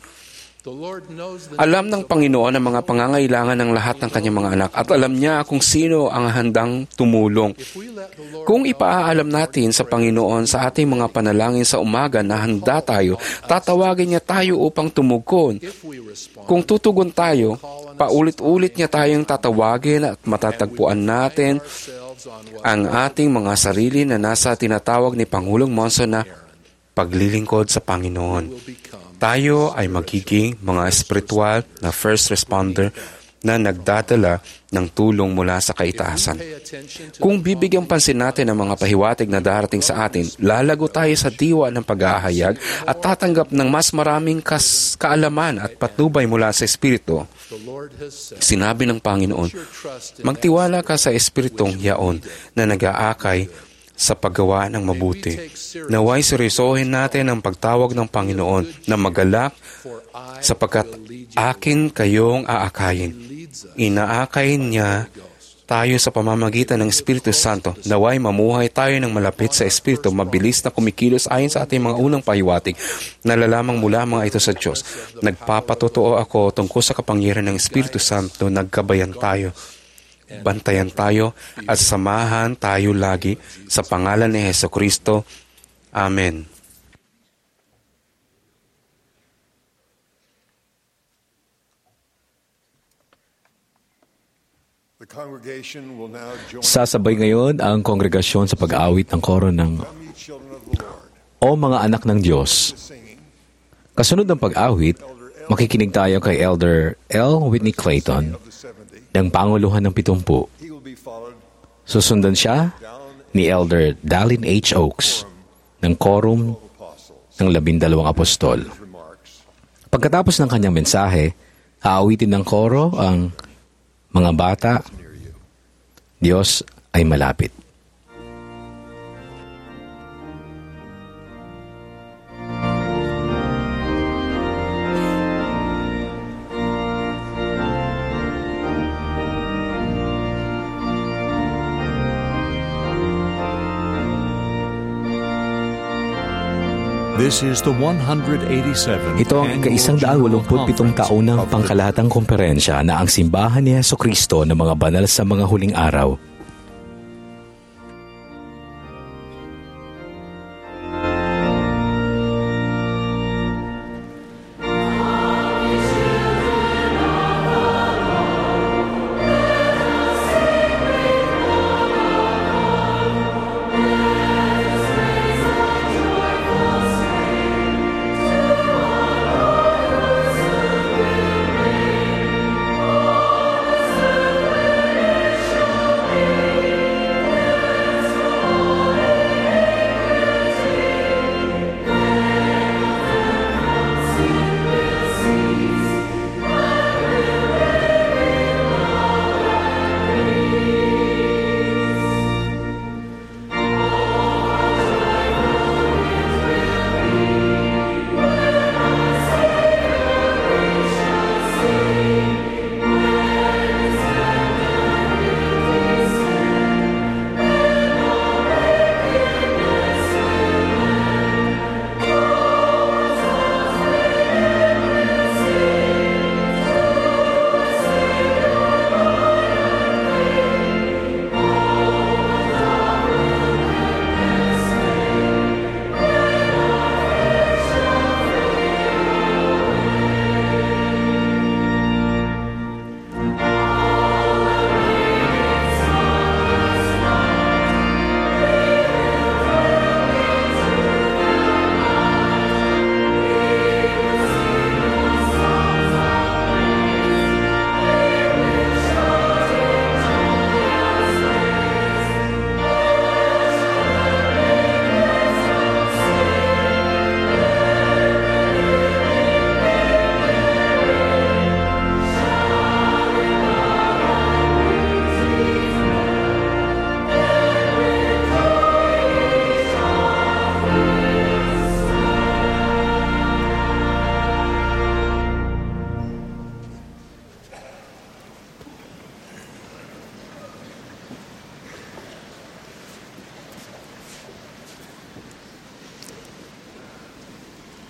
Alam ng Panginoon ang mga pangangailangan ng lahat ng kanyang mga anak at alam niya kung sino ang handang tumulong. Kung ipaalam natin sa Panginoon sa ating mga panalangin sa umaga na handa tayo, tatawagin niya tayo upang tumugon. Kung tutugon tayo, paulit-ulit niya tayong tatawagin at matatagpuan natin ang ating mga sarili na nasa tinatawag ni Pangulong Monson na paglilingkod sa Panginoon. Tayo ay magiging mga espiritual na first responder na nagdadala ng tulong mula sa kaitaasan. Kung bibigyan pansin natin ang mga pahiwatig na darating sa atin, lalago tayo sa diwa ng pag-aahayag at tatanggap ng mas maraming kas- kaalaman at patnubay mula sa Espiritu. Sinabi ng Panginoon, magtiwala ka sa Espiritong yaon na nag-aakay sa paggawa ng mabuti. Naway seryosohin natin ang pagtawag ng Panginoon na magalak sapagkat akin kayong aakayin. Inaakay niya tayo sa pamamagitan ng Espiritu Santo. Naway mamuhay tayo ng malapit sa Espiritu, mabilis na kumikilos ayon sa ating mga unang pahiwatig. Nalalamang mula mga ito sa Diyos. Nagpapatotoo ako tungkol sa kapangyarihan ng Espiritu Santo, naggabayan tayo. Bantayan tayo at samahan tayo lagi sa pangalan ni Hesukristo. Amen. Sasabay ngayon ang kongregasyon sa pag-awit ng koro ng O mga anak ng Diyos. Kasunod ng pag-awit, makikinig tayo kay Elder L. Whitney Clayton ng Panguluhan ng Pitumpu. Susundan siya ni Elder Dallin H. Oaks ng Quorum ng Labindalawang Apostol. Pagkatapos ng kanyang mensahe, aawitin ng koro ang mga bata, Diyos ay malapit. This is the one hundred eighty-seventh Ito ang ika-isang daan walumput pitong taunang pangkalahatang komperensya na ang simbahan ni Hesukristo ng mga banal sa mga huling araw.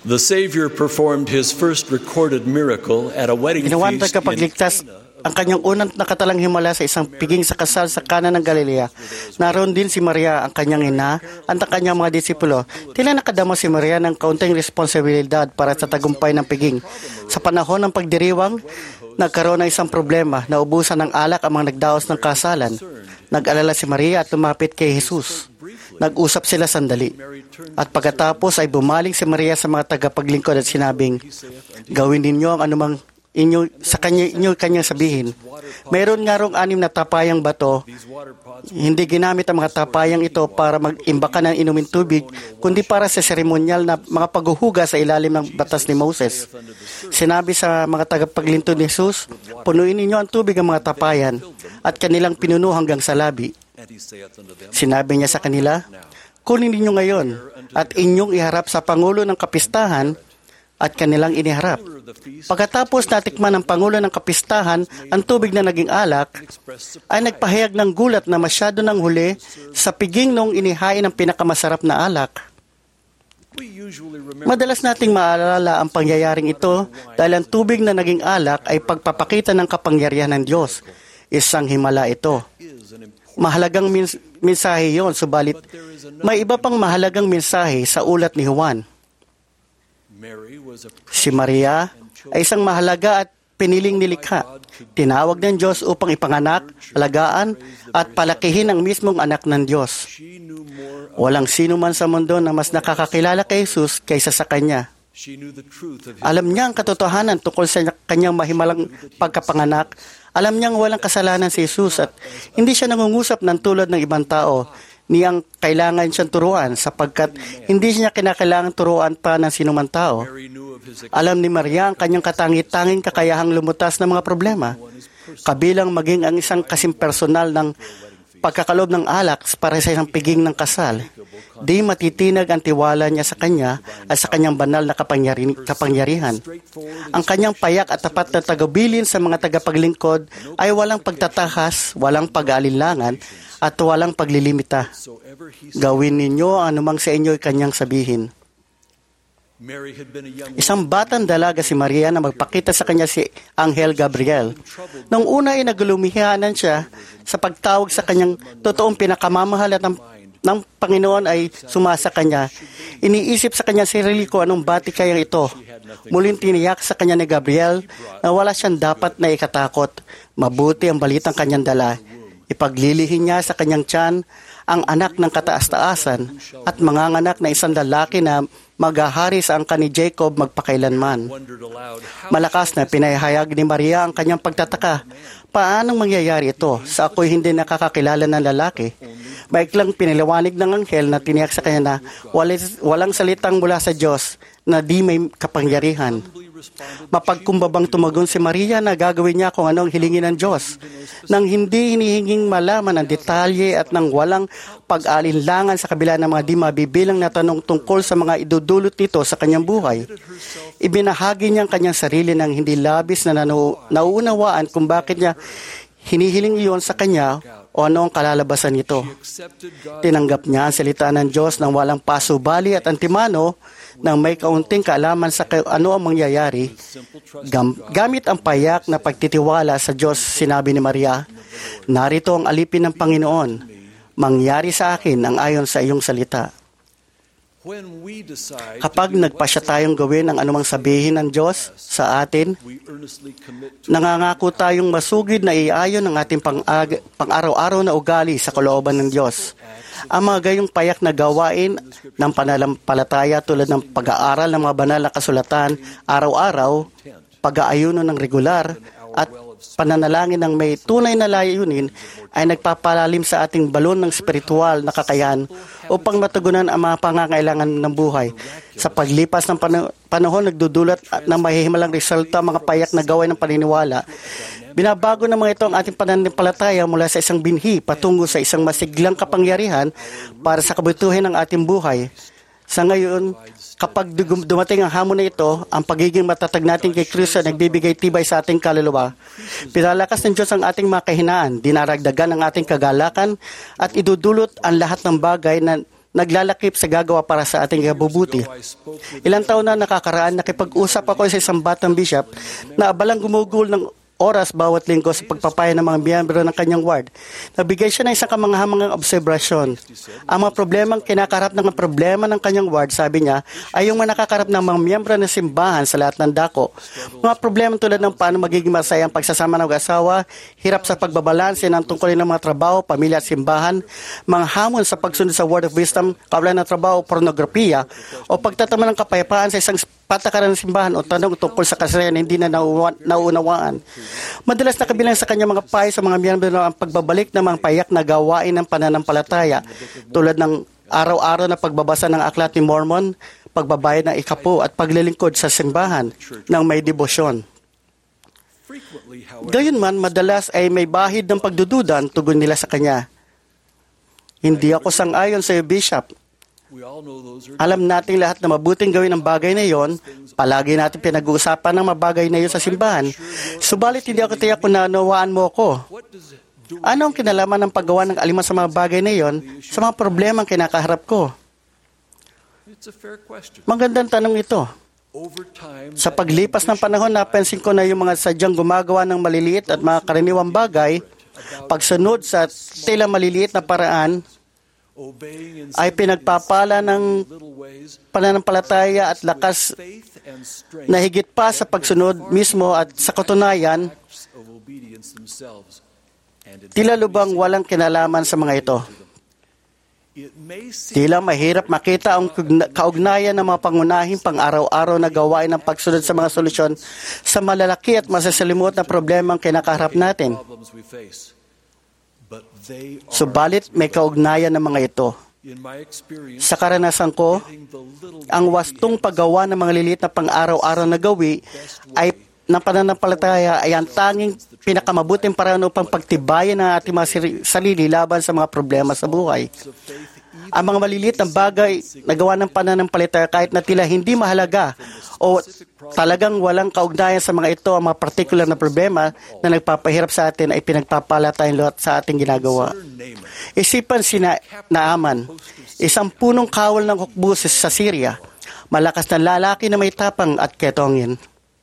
The Savior performed his first recorded miracle at a wedding Ginawa ng feast in tagapagligtas ang kanyang unang nakatalang himala sa isang piging sa kasal sa Kana ng Galilea. Naroon din si Maria, ang kanyang ina, at ang kanyang mga disipulo. Tila nakadama si Maria ng kaunting responsibilidad para sa tagumpay ng piging. Sa panahon ng pagdiriwang, nagkaroon ng isang problema. Naubusan ng alak ang mga nagdaos ng kasalan. Nag-alala si Maria at lumapit kay Jesus. Nag-usap sila sandali. At pagkatapos ay bumaling si Maria sa mga tagapaglingkod at sinabing, "Gawin ninyo ang anumang inyo sa kanya inyo kanyang sabihin." Mayroon nga rong anim na tapayang bato. Hindi ginamit ang mga tapayang ito para mag-imbakan ng inumin tubig, kundi para sa seremonyal na mga paghuhuga sa ilalim ng batas ni Moses. Sinabi sa mga tagapaglingkod ni Jesus, "Punuin ninyo ang tubig ang mga tapayan," at kanilang pinuno hanggang sa labi. Sinabi niya sa kanila, "Kunin ninyo ngayon at inyong iharap sa Pangulo ng Kapistahan," at kanilang iniharap. Pagkatapos natikman ng Pangulo ng Kapistahan ang tubig na naging alak, ay nagpahayag ng gulat na masyado ng huli sa piging noong inihain ng pinakamasarap na alak. Madalas nating maalala ang pangyayaring ito dahil ang tubig na naging alak ay pagpapakita ng kapangyarihan ng Diyos. Isang himala ito. Mahalagang mins- mensahe yon, subalit may iba pang mahalagang mensahe sa ulat ni Juan. Si Maria ay isang mahalaga at piniling nilikha. Tinawag ng Diyos upang ipanganak, alagaan, at palakihin ang mismong anak ng Diyos. Walang sino man sa mundo na mas nakakakilala kay Jesus kaysa sa Kanya. Alam niya ang katotohanan tungkol sa Kanyang mahimalang pagkapanganak. Alam niyang walang kasalanan si Jesus at hindi siya nangungusap ng tulad ng ibang tao. Niyang kailangan siyang turuan sapagkat hindi siya kinakailangan turuan pa ng sinumang tao. Alam ni Maria ang kanyang katangi-tanging kakayahang lumutas ng mga problema, kabilang maging ang isang kasing personal ng pagkakalob ng alak para sa isang piging ng kasal. Di matitinag ang tiwala niya sa kanya at sa kanyang banal na kapangyari- kapangyarihan. Ang kanyang payak at tapat na tagabilin sa mga tagapaglingkod ay walang pagtatahas, walang pag-aalinlangan, at walang paglilimita. Gawin ninyo anumang sa inyo kanyang sabihin. Isang batang dalaga si Maria na magpakita sa kanya si Anghel Gabriel. Nung una ay naglumihanan siya sa pagtawag sa kanyang totoong pinakamamahal at ng, ng Panginoon ay sumasa kanya. Iniisip sa kanya sarili ko anong bati kaya ito. Muling tiniyak sa kanya ni Gabriel na wala siyang dapat na ikatakot. Mabuti ang balitang kanyang dala. Ipaglilihin niya sa kanyang tiyan ang anak ng kataas-taasan at manganganak na isang lalaki na maghahari sa angkan ni Jacob magpakailanman. Malakas na pinahayag ni Maria ang kanyang pagtataka. Paanong mangyayari ito sa ako'y hindi nakakakilala ng lalaki? Maiklang piniliwanag ng anghel na tiniyak sa kanya na walang salitang mula sa Diyos na di may kapangyarihan. Mapagkumbabang tumagon si Maria na gagawin niya kung anong hilingin ng Diyos. Nang hindi hinihinging malaman ang detalye at nang walang pag-alinlangan sa kabila ng mga di mabibilang na tanong tungkol sa mga idudulot nito sa kanyang buhay, ibinahagi niya ang kanyang sarili ng hindi labis na nanu- nauunawaan kung bakit niya hinihiling iyon sa kanya o ano ang kalalabasan nito. Tinanggap niya ang salita ng Diyos ng walang pasubali at antimano nang may kaunting kaalaman sa ano ang mangyayari. Gam- gamit ang payak na pagtitiwala sa Diyos, sinabi ni Maria, "Narito ang alipin ng Panginoon. Mangyari sa akin ang ayon sa iyong salita." Kapag nagpasya tayong gawin ang anumang sabihin ng Diyos sa atin, nangangako tayong masugid na iayon ang ating pang-ag- pang-araw-araw na ugali sa kalooban ng Diyos. Ang mga gayong payak na gawain ng pananampalataya tulad ng pag-aaral ng mga banal na kasulatan araw-araw, pag-aayuno ng regular, at pananalangin ng may tunay na layunin ay nagpapalalim sa ating balon ng spiritual na kakayahan upang matugunan ang mga pangangailangan ng buhay. Sa paglipas ng panahon, nagdudulot ng mahihimalang resulta ang mga payak na gawain ng paniniwala. Binabago ng mga ito ang ating pananampalataya mula sa isang binhi patungo sa isang masiglang kapangyarihan para sa kabutuhan ng ating buhay. Sa ngayon, kapag dumating ang hamon na ito, ang pagiging matatag natin kay Kristo ay nagbibigay tibay sa ating kaluluwa. Pinalakas ng Diyos ang ating mga kahinaan, dinaragdagan ang ating kagalakan, at idudulot ang lahat ng bagay na naglalakip sa gagawa para sa ating kabubuti. Ilang taon na nakakaraan, nakipag-usap ako sa isang batang bishop na abalang gumugol ng oras bawat linggo sa pagpapaya ng mga miyembro ng kanyang ward. Nabigay siya ng isang kamanghamangang obserbasyon. Ang mga problemang kinakarap ng problema ng kanyang ward, sabi niya, ay yung mga nakakarap ng mga miyembro ng simbahan sa lahat ng dako. Mga problema tulad ng paano magiging masaya ang pagsasama ng asawa, hirap sa pagbabalanse ng tungkulin ng mga trabaho, pamilya at simbahan, mga hamon sa pagsunod sa word of wisdom, kawalan ng trabaho, pornografiya, o pagtatama ng kapayapaan sa isang patakaran ng simbahan o tanong tungkol sa kasalanan na hindi na nauwa- nauunawaan. Madalas nakabilang sa kanyang mga payo sa mga miyembro ang pagbabalik ng mga payak na gawain ng pananampalataya tulad ng araw-araw na pagbabasa ng aklat ni Mormon, pagbabayad ng ikapo at paglilingkod sa simbahan ng may debosyon. Gayunman, madalas ay may bahid ng pagdududa ang tugon nila sa kanya. Hindi ako sang-ayon sa iyo, Bishop. Alam nating lahat na mabuting gawin ang bagay na iyon. Palagi natin pinag-uusapan ng mabagay na iyon sa simbahan. Subalit hindi ako tiyak kung naunawaan mo ako. Ano ang kinalaman ng paggawa ng aliman sa mga bagay na iyon sa mga problema ang kinakaharap ko? Magandang tanong ito. Sa paglipas ng panahon, napansin ko na yung mga sadyang gumagawa ng maliliit at mga karaniwang bagay, pagsunod sa tila maliliit na paraan, ay pinagpapala ng pananampalataya at lakas na higit pa sa pagsunod mismo at sa katunayan, tila lubang walang kinalaman sa mga ito. Tila mahirap makita ang kaugnayan ng mga pangunahing pang-araw-araw na gawain ng pagsunod sa mga solusyon sa malalaki at masasalimuot na problemang kinakaharap natin. Subalit may kaugnayan ng mga ito. Sa karanasan ko, ang wastong paggawa ng mga liliit na pang-araw-araw na gawi ay ng pananampalataya ay ang tanging pinakamabuting paraan upang pagtibayan ang ating mga sarili laban sa mga problema sa buhay. Ang mga maliliit na bagay na gawa ng pananampalataya kahit na tila hindi mahalaga o talagang walang kaugnayan sa mga ito, ang mga particular na problema na nagpapahirap sa atin ay pinagpapala tayong lahat sa ating ginagawa. Isipan si Na- Naaman, isang punong kawal ng hukbuses sa Syria, malakas na lalaki na may tapang at ketongin.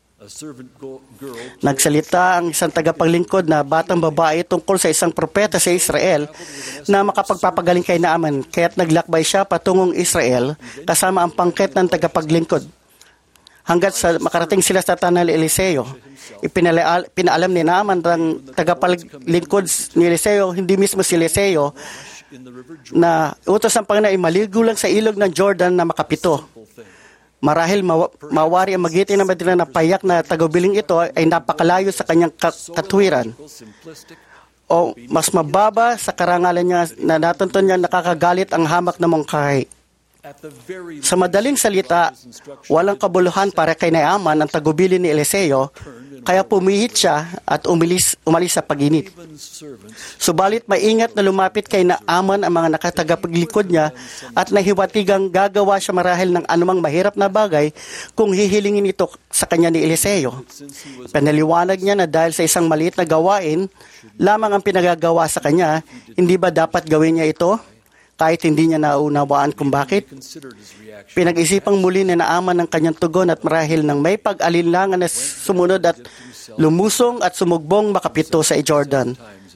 Nagsalita ang isang tagapaglingkod na batang babae tungkol sa isang propeta sa Israel na makapagpapagaling kay Naaman, kaya't naglakbay siya patungong Israel kasama ang pangkat ng tagapaglingkod. Hanggat sa makarating sila sa tanan ni Eliseo, ipinala- pinaalam ni Naaman ang tagapaglingkod ni Eliseo, hindi mismo si Eliseo, na utos ng Panginoon ay maligo lang sa ilog ng Jordan na makapito. Marahil maw- mawari ang magitin ng madila na payak na tagubiling ito ay napakalayo sa kanyang katwiran. O mas mababa sa karangalan niya na natunton niya nakakagalit ang hamak na mungkahi. Sa madaling salita, walang kabuluhan para kay Naaman ang tagubilin ni Eliseo, kaya pumihit siya at umalis, umalis sa paginit. Subalit maingat na lumapit kay Naaman ang mga nakatagapaglikod niya at nahiwatigang gagawa siya marahil ng anumang mahirap na bagay kung hihilingin ito sa kanya ni Eliseo. Panaliwanag niya na dahil sa isang maliit na gawain, lamang ang pinagagawa sa kanya, hindi ba dapat gawin niya ito? Kahit hindi niya naunawaan kung bakit. Pinag-isipang muli na Naaman ng kanyang tugon at marahil ng may pag-alinlangan na sumunod at lumusong at sumugbong makapito sa Jordan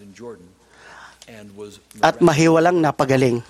at mahiwalang napagaling.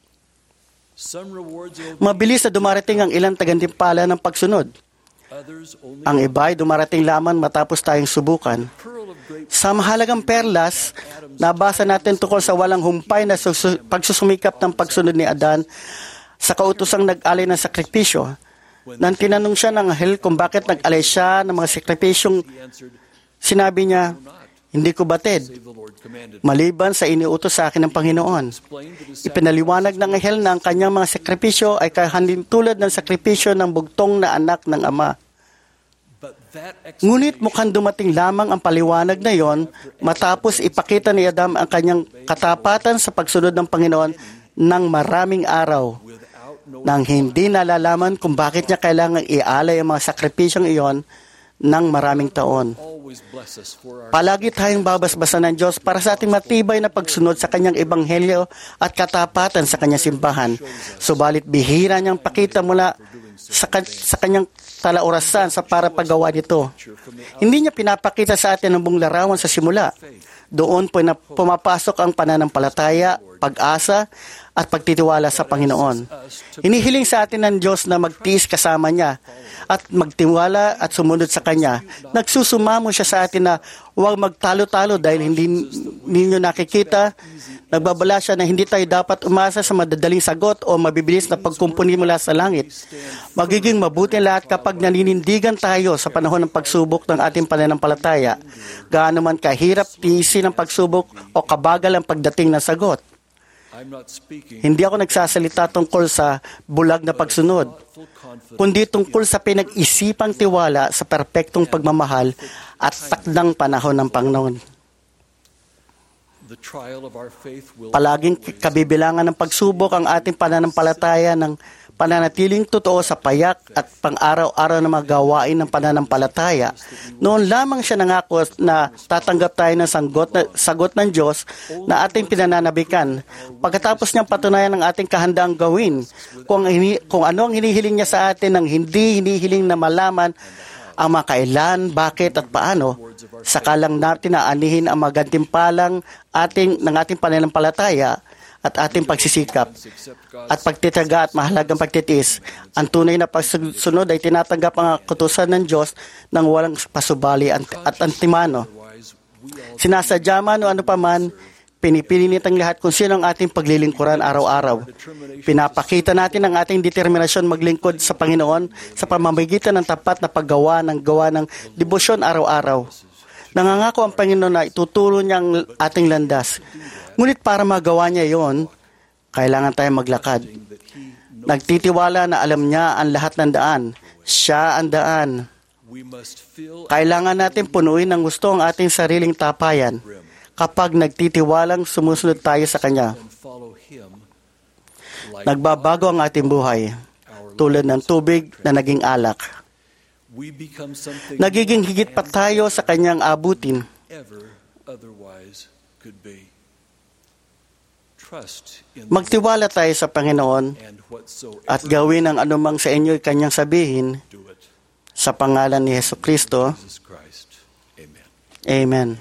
Mabilis na dumarating ang ilang tagantimpala ng pagsunod. Ang iba ay dumarating lamang matapos tayong subukan. Sa mahalagang perlas, nabasa natin tungkol sa walang humpay na susu- pagsusumikap ng pagsunod ni Adan sa kautosang nag-alay ng sakripisyo. Nang tinanong siya ng anghel kung bakit nag-alay siya ng mga sakripisyong, sinabi niya, hindi ko batid, maliban sa iniutos sa akin ng Panginoon. Ipinaliwanag ng anghel na ang kanyang mga sakripisyo ay kahandin tulad ng sakripisyo ng bugtong na anak ng ama. Ngunit mukhang dumating lamang ang paliwanag na iyon matapos ipakita ni Adam ang kanyang katapatan sa pagsunod ng Panginoon ng maraming araw, nang hindi nalalaman kung bakit niya kailangang ialay ang mga sakripisyong iyon ng maraming taon. Palagi tayong babasbasan ng Diyos para sa ating matibay na pagsunod sa Kanyang Ebanghelyo at katapatan sa Kanyang simbahan. Subalit bihira niyang pakita mula sa, sa Kanyang talaorasan sa para paggawa nito. Hindi niya pinapakita sa atin ang buong larawan sa simula. Doon po na pumapasok ang pananampalataya, pag-asa, at pagtitiwala sa Panginoon. Hinihiling sa atin ng Diyos na magtiis kasama niya at magtiwala at sumunod sa Kanya. Nagsusumamo siya sa atin na huwag magtalo-talo dahil hindi ninyo nakikita. Nagbabala siya na hindi tayo dapat umasa sa madadaling sagot o mabibilis na pagkumpuni mula sa langit. Magiging mabuti lahat kapag naninindigan tayo sa panahon ng pagsubok ng ating pananampalataya. Gaano man kahirap tiisin ang pagsubok o kabagal ang pagdating ng sagot. Hindi ako nagsasalita tungkol sa bulag na pagsunod, kundi tungkol sa pinag-isipang tiwala sa perpektong pagmamahal at takdang panahon ng Panginoon. Palaging kabibilangan ng pagsubok ang ating pananampalataya ng pananatiling totoo sa payak at pang-araw-araw na mga gawain ng pananampalataya. Noon lamang siya nangako na tatanggap tayo ng sagot, na, sagot ng Diyos na ating pinananabikan. Pagkatapos niyang patunayan ang ating kahandaang gawin, kung, kung ano ang hinihiling niya sa atin ng hindi hinihiling na malaman ang mga kailan, bakit at paano, saka lang natin na anihin ang magantimpalang ating, ng ating pananampalataya at ating pagsisikap at pagtitiyaga at mahalagang pagtitiis. Ang tunay na pagsunod ay tinatanggap ang kutusan ng Diyos ng walang pasubali at antimano. Sinasadya man o ano paman, pinipili nitang lahat kung sino ang ating paglilingkuran araw-araw. Pinapakita natin ang ating determinasyon maglingkod sa Panginoon sa pamamagitan ng tapat na paggawa ng gawa ng debosyon araw-araw. Nangangako ang Panginoon na ituturo niya ang ating landas. Ngunit para magawa niya yon, kailangan tayong maglakad. Nagtitiwala na alam niya ang lahat ng daan. Siya ang daan. Kailangan natin punuin ng gusto ang ating sariling tapayan kapag nagtitiwalang sumusunod tayo sa Kanya. Nagbabago ang ating buhay, tulad ng tubig na naging alak. Nagiging higit pa tayo sa Kanyang abutin. Magtiwala tayo sa Panginoon at gawin ang anumang sa inyo'y Kanyang sabihin sa pangalan ni Jesucristo. Amen.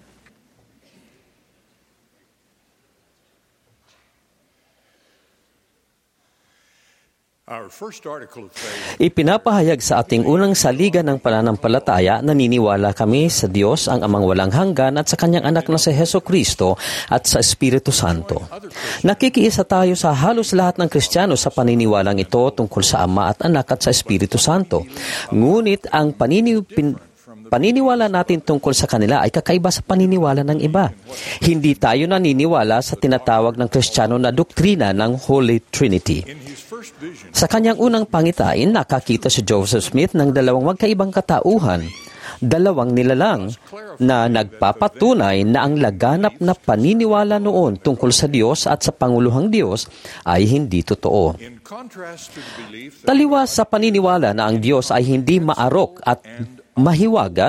Ipinapahayag sa ating unang saligan ng pananampalataya, naniniwala kami sa Diyos ang amang walang hanggan at sa Kanyang anak na si Jesucristo at sa Espiritu Santo. Nakikiisa tayo sa halos lahat ng Kristiyano sa paniniwalang ito tungkol sa Ama at Anak at sa Espiritu Santo. Ngunit ang paniniw, pin, paniniwala natin tungkol sa kanila ay kakaiba sa paniniwala ng iba. Hindi tayo naniniwala sa tinatawag ng Kristiyano na doktrina ng Holy Trinity. Sa kanyang unang pangitain, nakakita si Joseph Smith ng dalawang magkaibang katauhan, dalawang nilalang na nagpapatunay na ang laganap na paniniwala noon tungkol sa Diyos at sa Panguluhang Diyos ay hindi totoo. Taliwas sa paniniwala na ang Diyos ay hindi maarok at mahiwaga,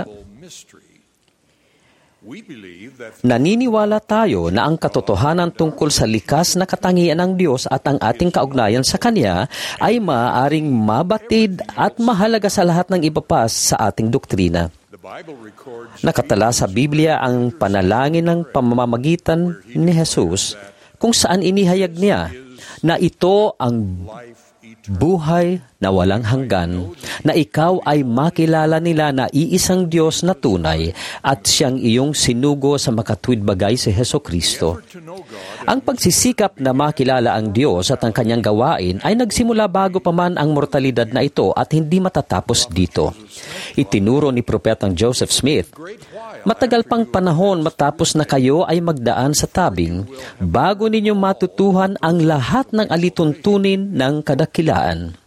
naniniwala tayo na ang katotohanan tungkol sa likas na katangian ng Diyos at ang ating kaugnayan sa Kanya ay maaaring mabatid at mahalaga sa lahat ng iba pa sa ating doktrina. Nakatala sa Biblia ang panalangin ng pamamagitan ni Jesus kung saan inihayag niya na ito ang buhay na walang hanggan, na ikaw ay makilala nila na iisang Diyos na tunay at siyang iyong sinugo sa makatuwid bagay si Jesucristo. Ang pagsisikap na makilala ang Diyos at ang Kanyang gawain ay nagsimula bago pa man ang mortalidad na ito at hindi matatapos dito. Itinuro ni Propetang Joseph Smith, matagal pang panahon matapos na kayo ay magdaan sa tabing bago ninyo matutuhan ang lahat ng alituntunin ng kadakilaan.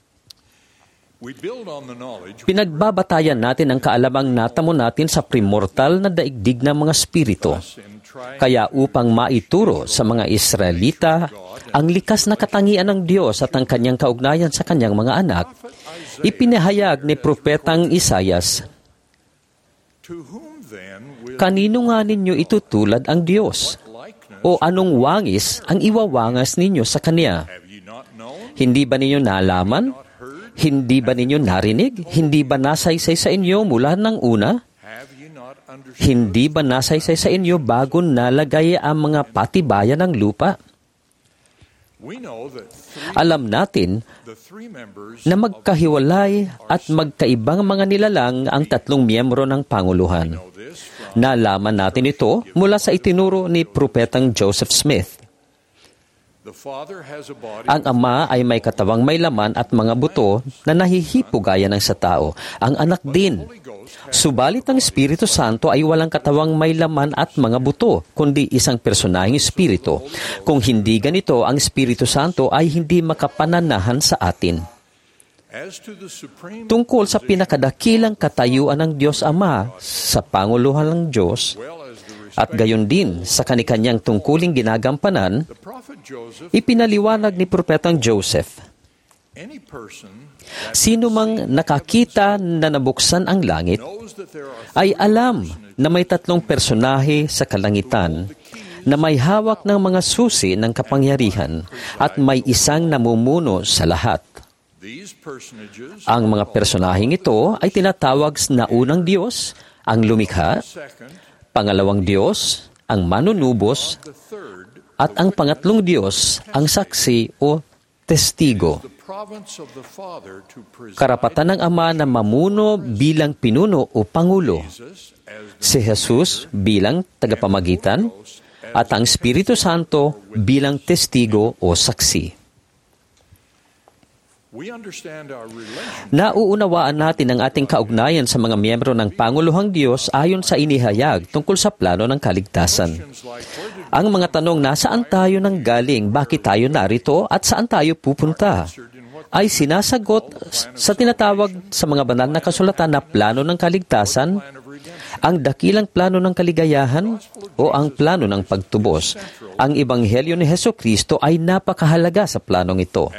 Pinagbabatayan natin ang kaalamang natamo natin sa primortal na daigdig ng mga spirito. Kaya upang maituro sa mga Israelita ang likas na katangian ng Diyos at ang Kanyang kaugnayan sa Kanyang mga anak, ipinahayag ni Propetang Isayas, Kanino nga ninyo itutulad ang Diyos? O anong wangis ang iwawangas ninyo sa Kanya? Hindi ba ninyo nalaman? Hindi ba ninyo narinig? Hindi ba nasaysay sa inyo mula ng una? Hindi ba nasaysay sa inyo bago nalagay ang mga patibayan ng lupa? Alam natin na magkahiwalay at magkaibang mga nilalang ang tatlong miyembro ng Panguluhan. Nalaman natin ito mula sa itinuro ni Propetang Joseph Smith. Ang Ama ay may katawang may laman at mga buto na nahihipo gaya ng sa tao. Ang Anak din. Subalit ang Espiritu Santo ay walang katawang may laman at mga buto, kundi isang personaheng Espiritu. Kung hindi ganito, ang Espiritu Santo ay hindi makapananahan sa atin. Tungkol sa pinakadakilang katayuan ng Diyos Ama sa Panguluhan ng Diyos, at gayon din sa kanikanyang tungkuling ginagampanan, ipinaliwanag ni Propetang Joseph, sino mang nakakita na nabuksan ang langit, ay alam na may tatlong personahe sa kalangitan na may hawak ng mga susi ng kapangyarihan at may isang namumuno sa lahat. Ang mga personaheng ito ay tinatawag na unang Diyos, ang lumikha, pangalawang Diyos, ang manunubos, at ang pangatlong Diyos, ang saksi o testigo. Karapatan ng Ama na mamuno bilang pinuno o pangulo, si Jesus bilang tagapamagitan, at ang Espiritu Santo bilang testigo o saksi. Nauunawaan natin ang ating kaugnayan sa mga miyembro ng Panguluhang Diyos ayon sa inihayag tungkol sa plano ng kaligtasan. Ang mga tanong, nasaan tayo nang galing, bakit tayo narito, at saan tayo pupunta, ay sinasagot sa tinatawag sa mga banal na kasulatan na plano ng kaligtasan, ang dakilang plano ng kaligayahan, o ang plano ng pagtubos. Ang Ebanghelyo ni Hesukristo ay napakahalaga sa planong ito.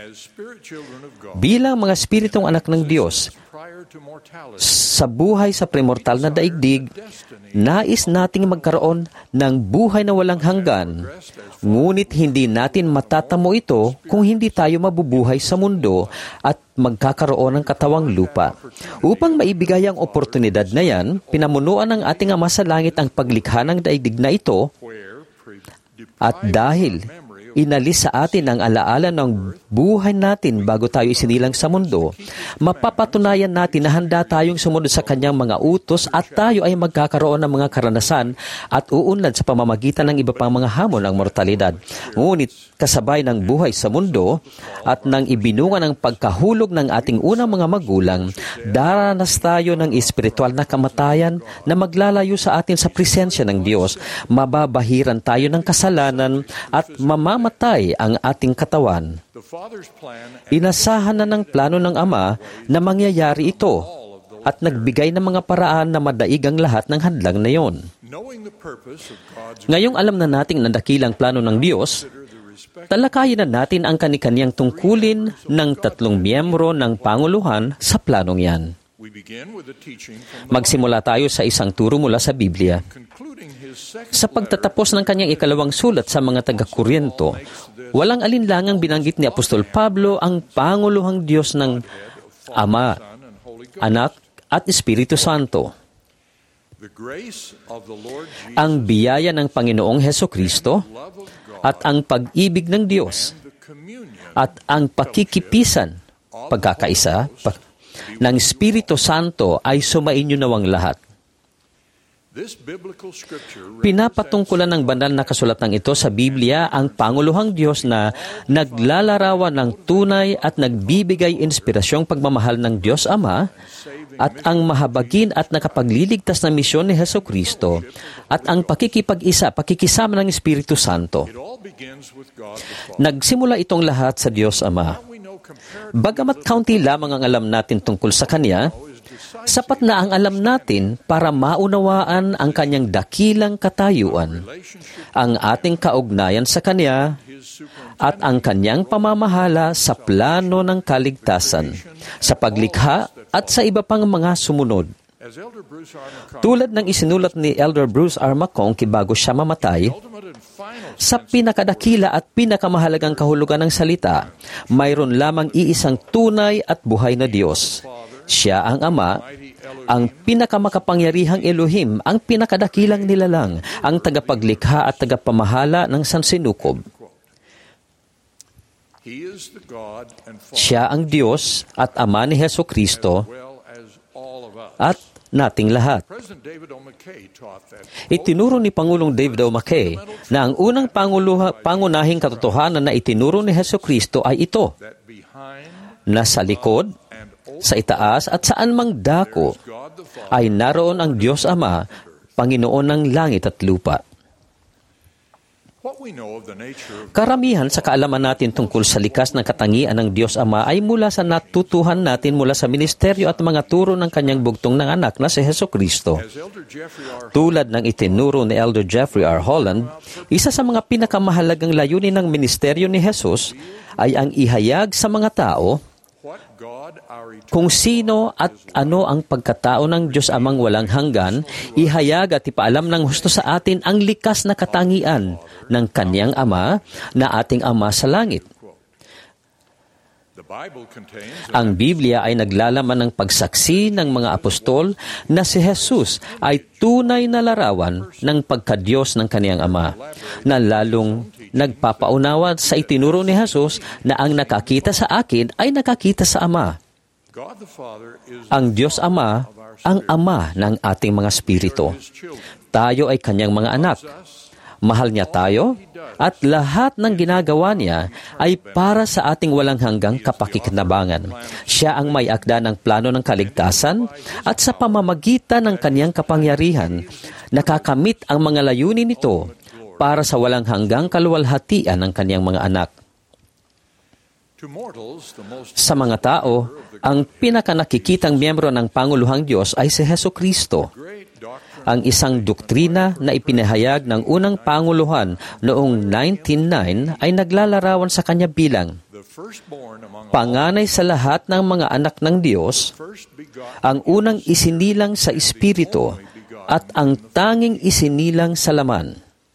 Bilang mga espiritong anak ng Diyos, sa buhay sa premortal na daigdig, nais nating magkaroon ng buhay na walang hanggan, ngunit hindi natin matatamo ito kung hindi tayo mabubuhay sa mundo at magkakaroon ng katawang lupa. Upang maibigay ang oportunidad na yan, pinamunuan ng ating Ama sa Langit ang paglikha ng daigdig na ito, at dahil inalis sa atin ang alaala ng buhay natin bago tayo isinilang sa mundo, mapapatunayan natin na handa tayong sumunod sa kanyang mga utos at tayo ay magkakaroon ng mga karanasan at uunlad sa pamamagitan ng iba pang mga hamon ng mortalidad. Ngunit kasabay ng buhay sa mundo at nang ibinunga ng pagkahulog ng ating unang mga magulang, daranas tayo ng espiritual na kamatayan na maglalayo sa atin sa presensya ng Diyos. Mababahiran tayo ng kasalanan at mamamatay ang ating katawan. Inasahan na ng plano ng Ama na mangyayari ito at nagbigay ng mga paraan na madaig ang lahat ng hadlang na iyon. Ngayong alam na nating nandakilang plano ng Diyos, talakayin na natin ang kanikanyang tungkulin ng tatlong miyembro ng Panguluhan sa planong yan. Magsimula tayo sa isang turo mula sa Biblia. Sa pagtatapos ng kanyang ikalawang sulat sa mga taga-Korinto, walang alinlangang binanggit ni Apostol Pablo ang Panguluhang Diyos ng Ama, Anak, at Espiritu Santo. Ang biyaya ng Panginoong Hesukristo at ang pag-ibig ng Diyos at ang pakikipisan, pagkakaisa, pag- ng Espiritu Santo ay sumainyo nawang lahat. Pinapatungkulan ng banal na kasulatang ito sa Biblia ang Panguluhang Diyos na naglalarawan ng tunay at nagbibigay inspirasyong pagmamahal ng Diyos Ama at ang mahabagin at nakapagliligtas na misyon ni Hesukristo at ang pakikipag-isa, pakikisama ng Espiritu Santo. Nagsimula itong lahat sa Diyos Ama. Bagamat kaunti lamang ang alam natin tungkol sa Kanya, sapat na ang alam natin para maunawaan ang Kanyang dakilang katayuan, ang ating kaugnayan sa Kanya, at ang Kanyang pamamahala sa plano ng kaligtasan, sa paglikha at sa iba pang mga sumunod. Tulad ng isinulat ni Elder Bruce R. McConkie bago siya mamatay, sa pinakadakila at pinakamahalagang kahulugan ng salita, mayroon lamang iisang tunay at buhay na Diyos. Siya ang Ama, ang pinakamakapangyarihang Elohim, ang pinakadakilang nilalang, ang tagapaglikha at tagapamahala ng sansinukob. Siya ang Diyos at Ama ni Jesucristo at nating lahat. Itinuro ni Pangulong David O. McKay na ang unang panguluha, pangunahing katotohanan na itinuro ni Jesucristo ay ito, na sa likod, sa itaas at saan mang dako ay naroon ang Diyos Ama, Panginoon ng langit at lupa. Karamihan sa kaalaman natin tungkol sa likas ng katangian ng Diyos Ama ay mula sa natutuhan natin mula sa ministeryo at mga turo ng kanyang bugtong ng anak na si Jesucristo. Tulad ng itinuro ni Elder Jeffrey R. Holland, isa sa mga pinakamahalagang layunin ng ministeryo ni Jesus ay ang ihayag sa mga tao kung sino at ano ang pagkatao ng Diyos Amang walang hanggan, ihayag at ipaalam ng husto sa atin ang likas na katangian ng Kanyang Ama na ating Ama sa langit. Ang Biblia ay naglalaman ng pagsaksi ng mga apostol na si Jesus ay tunay na larawan ng pagkadiyos ng Kaniyang Ama, na lalong nagpapaunawa sa itinuro ni Jesus na ang nakakita sa akin ay nakakita sa Ama. Ang Diyos Ama, ang Ama ng ating mga spirito. Tayo ay Kanyang mga anak. Mahal niya tayo, at lahat ng ginagawa niya ay para sa ating walang hanggang kapakikinabangan. Siya ang may akda ng plano ng kaligtasan, at sa pamamagitan ng Kaniyang kapangyarihan, nakakamit ang mga layunin nito para sa walang hanggang kaluwalhatian ng Kaniyang mga anak. Sa mga tao, ang pinakanakikitang miyembro ng Panguluhang Diyos ay si Jesucristo. Ang isang doktrina na ipinahayag ng unang Panguluhan noong nineteen oh nine ay naglalarawan sa kanya bilang panganay sa lahat ng mga anak ng Diyos, ang unang isinilang sa Espiritu, at ang tanging isinilang sa laman.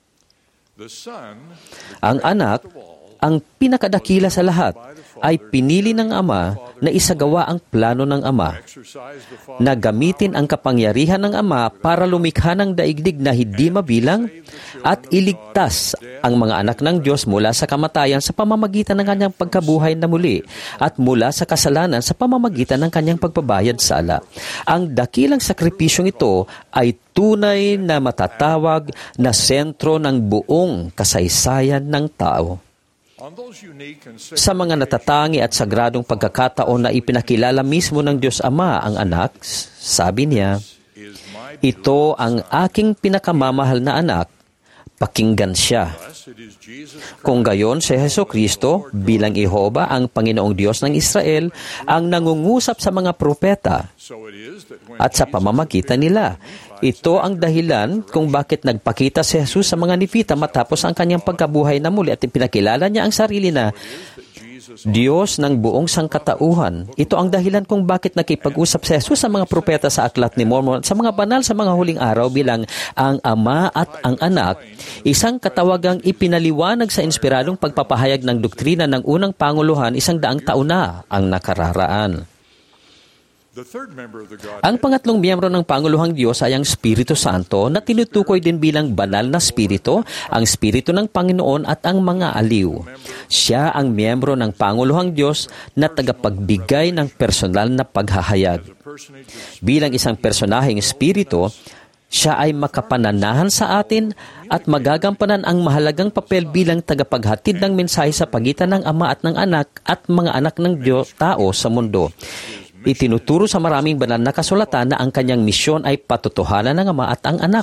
Ang anak, ang pinakadakila sa lahat, ay pinili ng Ama na isagawa ang plano ng Ama, na gamitin ang kapangyarihan ng Ama para lumikha ng daigdig na hindi mabilang at iligtas ang mga anak ng Diyos mula sa kamatayan sa pamamagitan ng kanyang pagkabuhay na muli at mula sa kasalanan sa pamamagitan ng kanyang pagbabayad sala. Ang dakilang sakripisyong ito ay tunay na matatawag na sentro ng buong kasaysayan ng tao. Sa mga natatangi at sagradong pagkakataon na ipinakilala mismo ng Diyos Ama ang anak, sabi niya, "Ito ang aking pinakamamahal na anak, pakinggan siya." Kung gayon, si Jesucristo bilang Jehova, ang Panginoong Diyos ng Israel, ang nangungusap sa mga propeta at sa pamamagitan nila. Ito ang dahilan kung bakit nagpakita si Jesus sa mga nipita matapos ang kanyang pagkabuhay na muli at ipinakilala niya ang sarili na Diyos ng buong sangkatauhan. Ito ang dahilan kung bakit nakipag-usap si Jesus sa mga propeta sa Aklat ni Mormon at sa mga banal sa mga huling araw bilang ang Ama at ang Anak, isang katawagang ipinaliwanag sa inspiradong pagpapahayag ng doktrina ng unang Panguluhan isang daang taon na ang nakararaan. Ang pangatlong miyembro ng Panguluhang Diyos ay ang Espiritu Santo na tinutukoy din bilang banal na Espiritu, ang Espiritu ng Panginoon at ang mga aliw. Siya ang miyembro ng Panguluhang Diyos na tagapagbigay ng personal na paghahayag. Bilang isang personaheng Espiritu, siya ay makapananahan sa atin at magagampanan ang mahalagang papel bilang tagapaghatid ng mensahe sa pagitan ng Ama at ng Anak at mga anak ng Diyos tao sa mundo. Itinuturo sa maraming banal na kasulatan na ang kanyang misyon ay patotohanan ng Ama at ang Anak.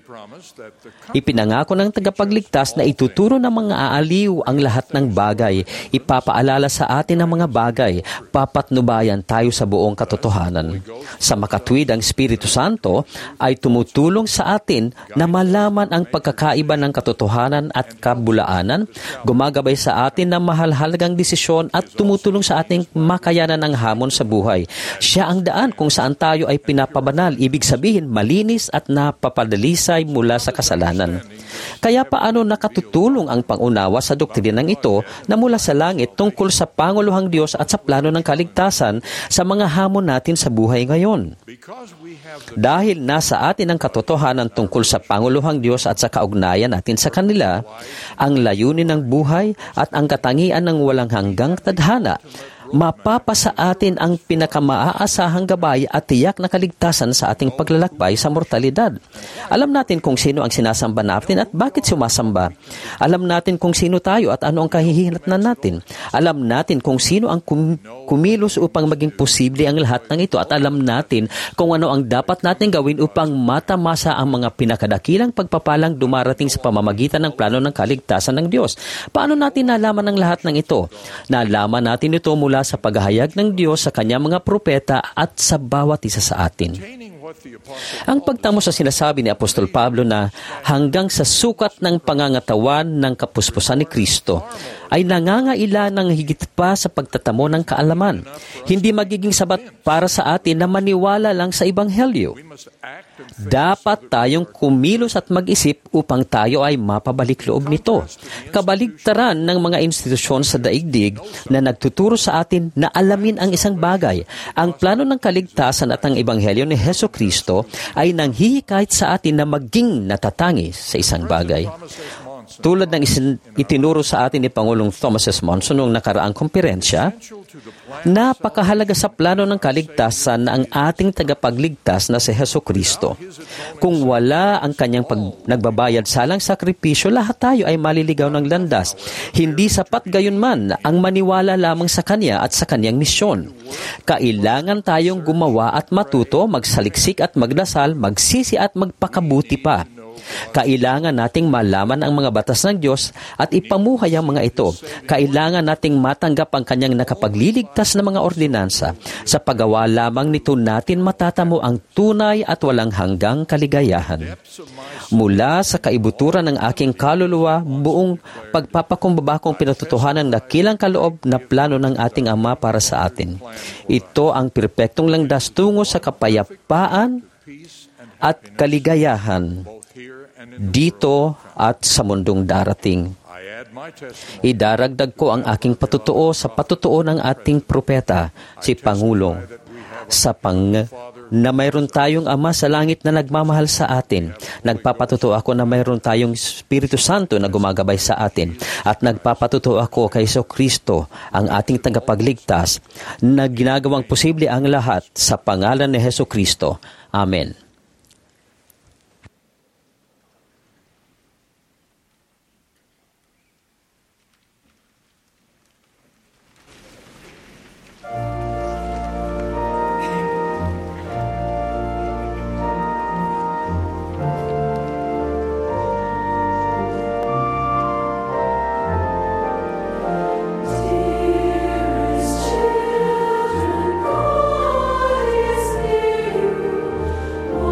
Ipinangako ng tagapagligtas na ituturo ng mga aaliw ang lahat ng bagay, ipapaalala sa atin ang mga bagay, papatnubayan tayo sa buong katotohanan. Sa makatwid, ang Espiritu Santo ay tumutulong sa atin na malaman ang pagkakaiba ng katotohanan at kabulaanan, gumagabay sa atin ng mahalhalagang desisyon at tumutulong sa ating makayanan ng hamon sa buhay. Siya ang daan kung saan tayo ay pinapabanal, ibig sabihin malinis at napapadalisay mula sa kasalanan. Kaya paano nakatutulong ang pangunawa sa doktrinang ito na mula sa langit tungkol sa panguluhang Diyos at sa plano ng kaligtasan sa mga hamon natin sa buhay ngayon? Dahil nasa atin ang katotohanan tungkol sa panguluhang Diyos at sa kaugnayan natin sa kanila, ang layunin ng buhay at ang katangian ng walang hanggang tadhana, mapapasa atin ang pinakamaasahang gabay at tiyak na kaligtasan sa ating paglalakbay sa mortalidad. Alam natin kung sino ang sinasamba natin at bakit sumasamba. Alam natin kung sino tayo at ano ang kahihinatnan natin. Alam natin kung sino ang kum- kumilos upang maging posible ang lahat ng ito at alam natin kung ano ang dapat natin gawin upang matamasa ang mga pinakadakilang pagpapalang dumarating sa pamamagitan ng plano ng kaligtasan ng Diyos. Paano natin nalaman ang lahat ng ito? Nalaman natin ito mula sa paghahayag ng Diyos sa kanyang mga propeta at sa bawat isa sa atin. Ang pagtamo sa sinasabi ni Apostol Pablo na hanggang sa sukat ng pangangatawan ng kapuspusan ni Kristo ay nangangaila ng higit pa sa pagtatamo ng kaalaman. Hindi magiging sabat para sa atin na maniwala lang sa Ebanghelyo. Dapat tayong kumilos at mag-isip upang tayo ay mapabalik loob nito. Kabaligtaran ng mga institusyon sa daigdig na nagtuturo sa atin na alamin ang isang bagay. Ang plano ng kaligtasan at ang Ebanghelyo ni Heso Kristo ay nanghihikayat sa atin na maging natatangi sa isang bagay. Tulad ng isin, itinuro sa atin ni Pangulong Thomas S. Monson noong nakaraang komperensya, napakahalaga sa plano ng kaligtasan na ang ating tagapagligtas na si Heso Kristo. Kung wala ang kanyang pag, nagbabayad salang sakripisyo, lahat tayo ay maliligaw ng landas. Hindi sapat gayon man ang maniwala lamang sa kanya at sa kanyang misyon. Kailangan tayong gumawa at matuto, magsaliksik at magdasal, magsisi at magpakabuti pa. Kailangan nating malaman ang mga batas ng Diyos at ipamuhay ang mga ito. Kailangan nating matanggap ang kanyang nakapagliligtas na mga ordinansa. Sa paggawa lamang nito natin matatamo ang tunay at walang hanggang kaligayahan. Mula sa kaibuturan ng aking kaluluwa, buong pagpapakumbaba kong pinatutuhanan ng dakilang kaloob na plano ng ating Ama para sa atin. Ito ang perpektong landas tungo sa kapayapaan at kaligayahan dito at sa mundong darating. Idaragdag ko ang aking patutuo sa patutuo ng ating propeta, si Pangulong, sa pang na mayroon tayong Ama sa langit na nagmamahal sa atin. Nagpapatutuo ako na mayroon tayong Espiritu Santo na gumagabay sa atin. At nagpapatutuo ako kay Hesus Kristo, ang ating tagapagligtas, na ginagawang posible ang lahat sa pangalan ni Hesus Kristo. Amen. Dearest children, God is near.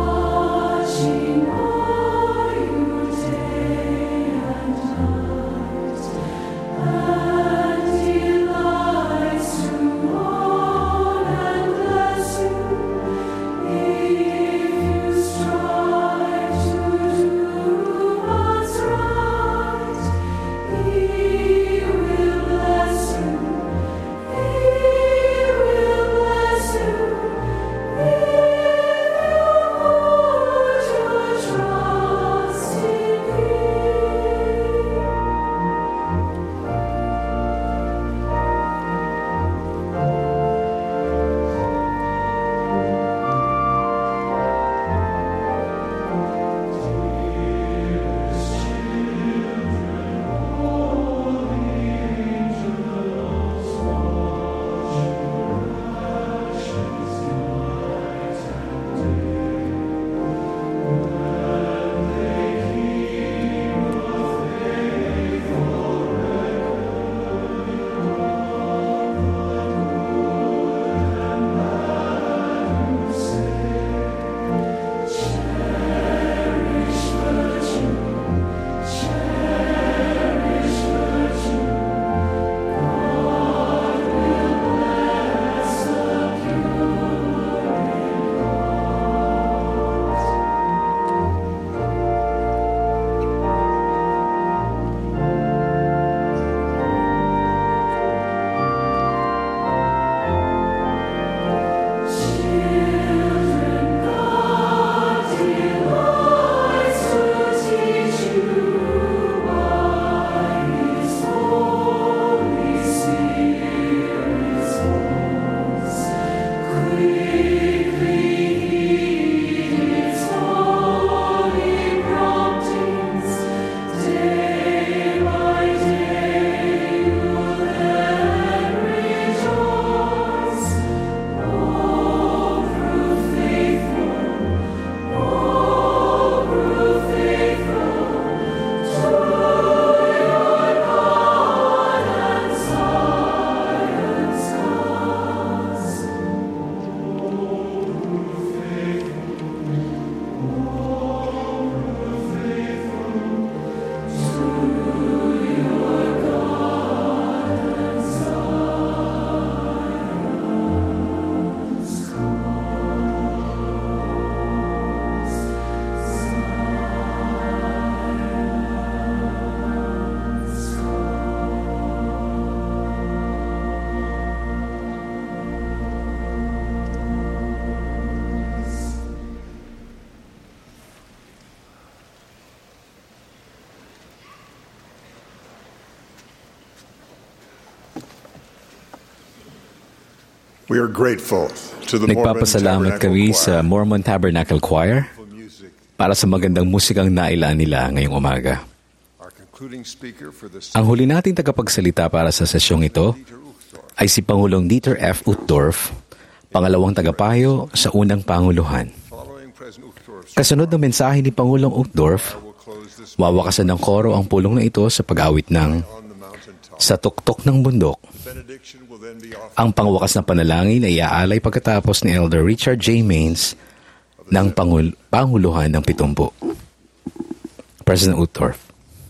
We are grateful to the Mormon Nagpapasalamat Tabernacle kami Choir sa Mormon Tabernacle Choir para sa magandang musikang nailaan nila ngayong umaga. Concluding speaker for this Ang huli nating tagapagsalita para sa sesyong ito ay si Pangulong Dieter F. Uchtdorf, pangalawang tagapayo sa unang Panguluhan. Kasunod ng mensahe ni Pangulong Uchtdorf, wawakasan ng koro ang pulong na ito sa pag-awit ng Sa Tuktok ng Bundok. Ang pangwakas na panalangin ay iaalay pagkatapos ni Elder Richard J. Maines ng Pangul- Panguluhan ng Pitumpu. President Uchtdorf.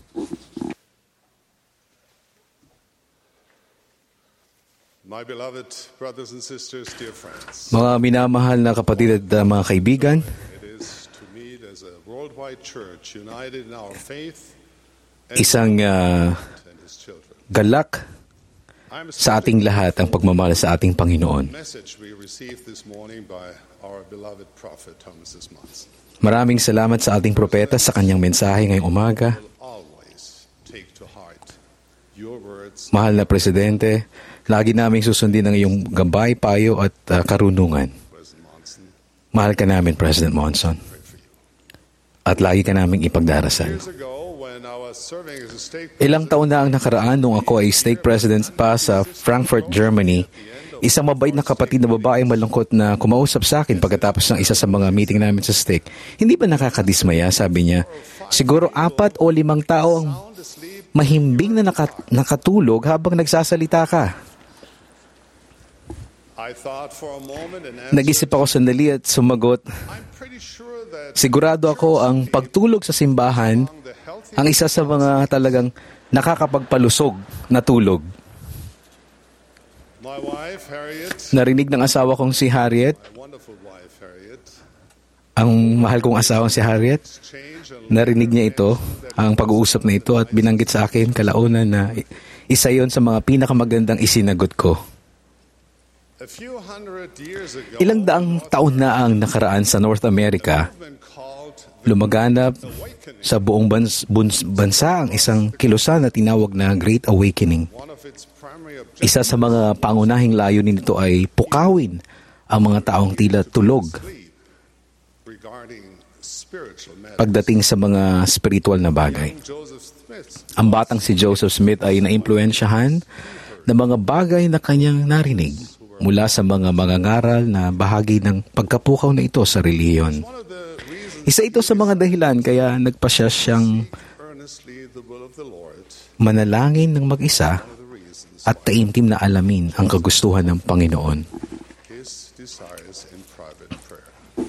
My beloved brothers and sisters, dear friends. Mga minamahal na kapatid at uh, mga kaibigan, It is to meet as a worldwide church united in our faith and isang uh, galak sa ating lahat ang pagmamahal sa ating Panginoon. message we received this morning by our beloved prophet Thomas S. Monson. Maraming salamat sa ating propeta sa kanyang mensahe ngayong umaga. Always take to heart your words. Mahal na Presidente, lagi naming susundin ang iyong gabay, payo at uh, karunungan. Mahal ka namin, President Monson. At lagi ka naming ipagdarasal. Years ago, when I was serving as a state Ilang taon na ang nakaraan nung ako ay state president pa sa Frankfurt, Germany, isang mabait na kapatid na babae malungkot na kumausap sa akin pagkatapos ng isa sa mga meeting namin sa stake. Hindi ba nakakadismaya, sabi niya. Siguro apat o limang tao ang mahimbing na nakat- nakatulog habang nagsasalita ka. I thought for a moment and answered, Nag-isip ako sandali at sumagot, I'm pretty sure that sigurado ako ang pagtulog sa simbahan ang isa sa mga talagang nakakapagpalusog na tulog. my wife Harriet, Narinig ng asawa kong si Harriet, my wonderful wife Harriet, ang mahal kong asawang si Harriet, narinig niya ito, ang pag-uusap na ito at binanggit sa akin kalaunan na isa yon sa mga pinakamagandang isinagot ko. a few hundred years ago, Ilang daang taon na ang nakaraan sa North America, lumaganap sa buong bans- buns- bansa ang isang kilusan na tinawag na Great Awakening. one of its primary Isa sa mga pangunahing layunin nito ay pukawin ang mga taong tila tulog regarding spiritual matters. pagdating sa mga spiritual na bagay. Joseph Smith Ang batang si Joseph Smith ay naimpluwensyahan ng mga bagay na kanyang narinig mula sa mga mangangaral na bahagi ng pagkapukaw na ito sa reliyon. Isa ito sa mga dahilan kaya nagpasya siyang earnestly the will of the Lord. manalangin ng mag-isa at taimtim na alamin ang kagustuhan ng Panginoon. His desires in private prayer.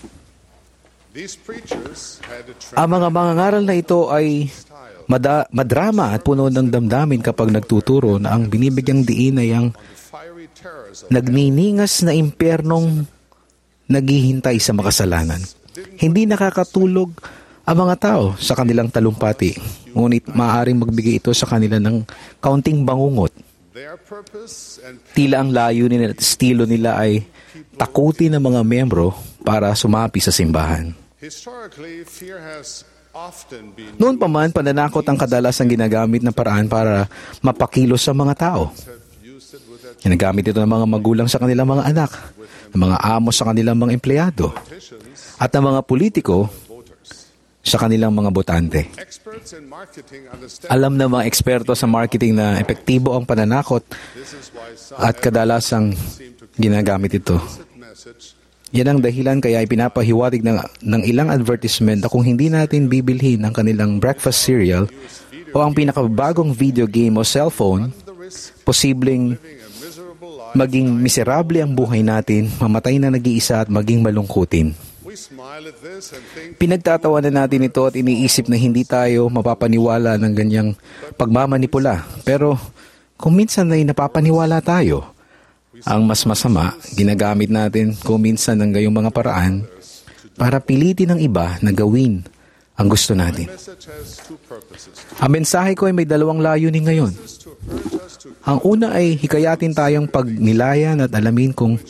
These preachers had a Ang mga mangangaral na ito ay mada- madrama at puno ng damdamin kapag nagtuturo na ang binibigyang diin ay ang fiery terrors of nagniningas na impyernong naghihintay sa makasalanan. Hindi nakakatulog ang mga tao sa kanilang talumpati, ngunit maaaring magbigay ito sa kanila ng kaunting bangungot. their purpose and Tila ang layunin at estilo nila ay takutin ng mga membro para sumapi sa simbahan. historically fear has often been Noon pa man, pananakot ang kadalasang ginagamit na paraan para mapakilos sa mga tao. Ginagamit ito ng mga magulang sa kanilang mga anak, ng mga amo sa kanilang mga empleyado, at ng mga politiko sa kanilang mga botante. experts in marketing understand Alam ng mga eksperto sa marketing na epektibo ang pananakot this is why some at kadalasang ginagamit ito. message Yan ang dahilan kaya ipinapahiwatig ng, ng ilang advertisement na kung hindi natin bibilhin ang kanilang breakfast cereal o ang pinakabagong video game o cellphone, posibleng maging miserable ang buhay natin, mamatay na nag-iisa at maging malungkutin. we smile at this and think Pinagtatawanan natin ito at iniisip na hindi tayo mapapaniwala ng ganyang pagmamanipula. Pero kung minsan ay napapaniwala tayo, ang mas masama, ginagamit natin kung minsan ng gayong mga paraan para pilitin ng iba na gawin ang gusto natin. message has two purposes. Ang mensahe ko ay may dalawang layunin ngayon. Ang una ay hikayatin tayong pagnilayan at alamin kung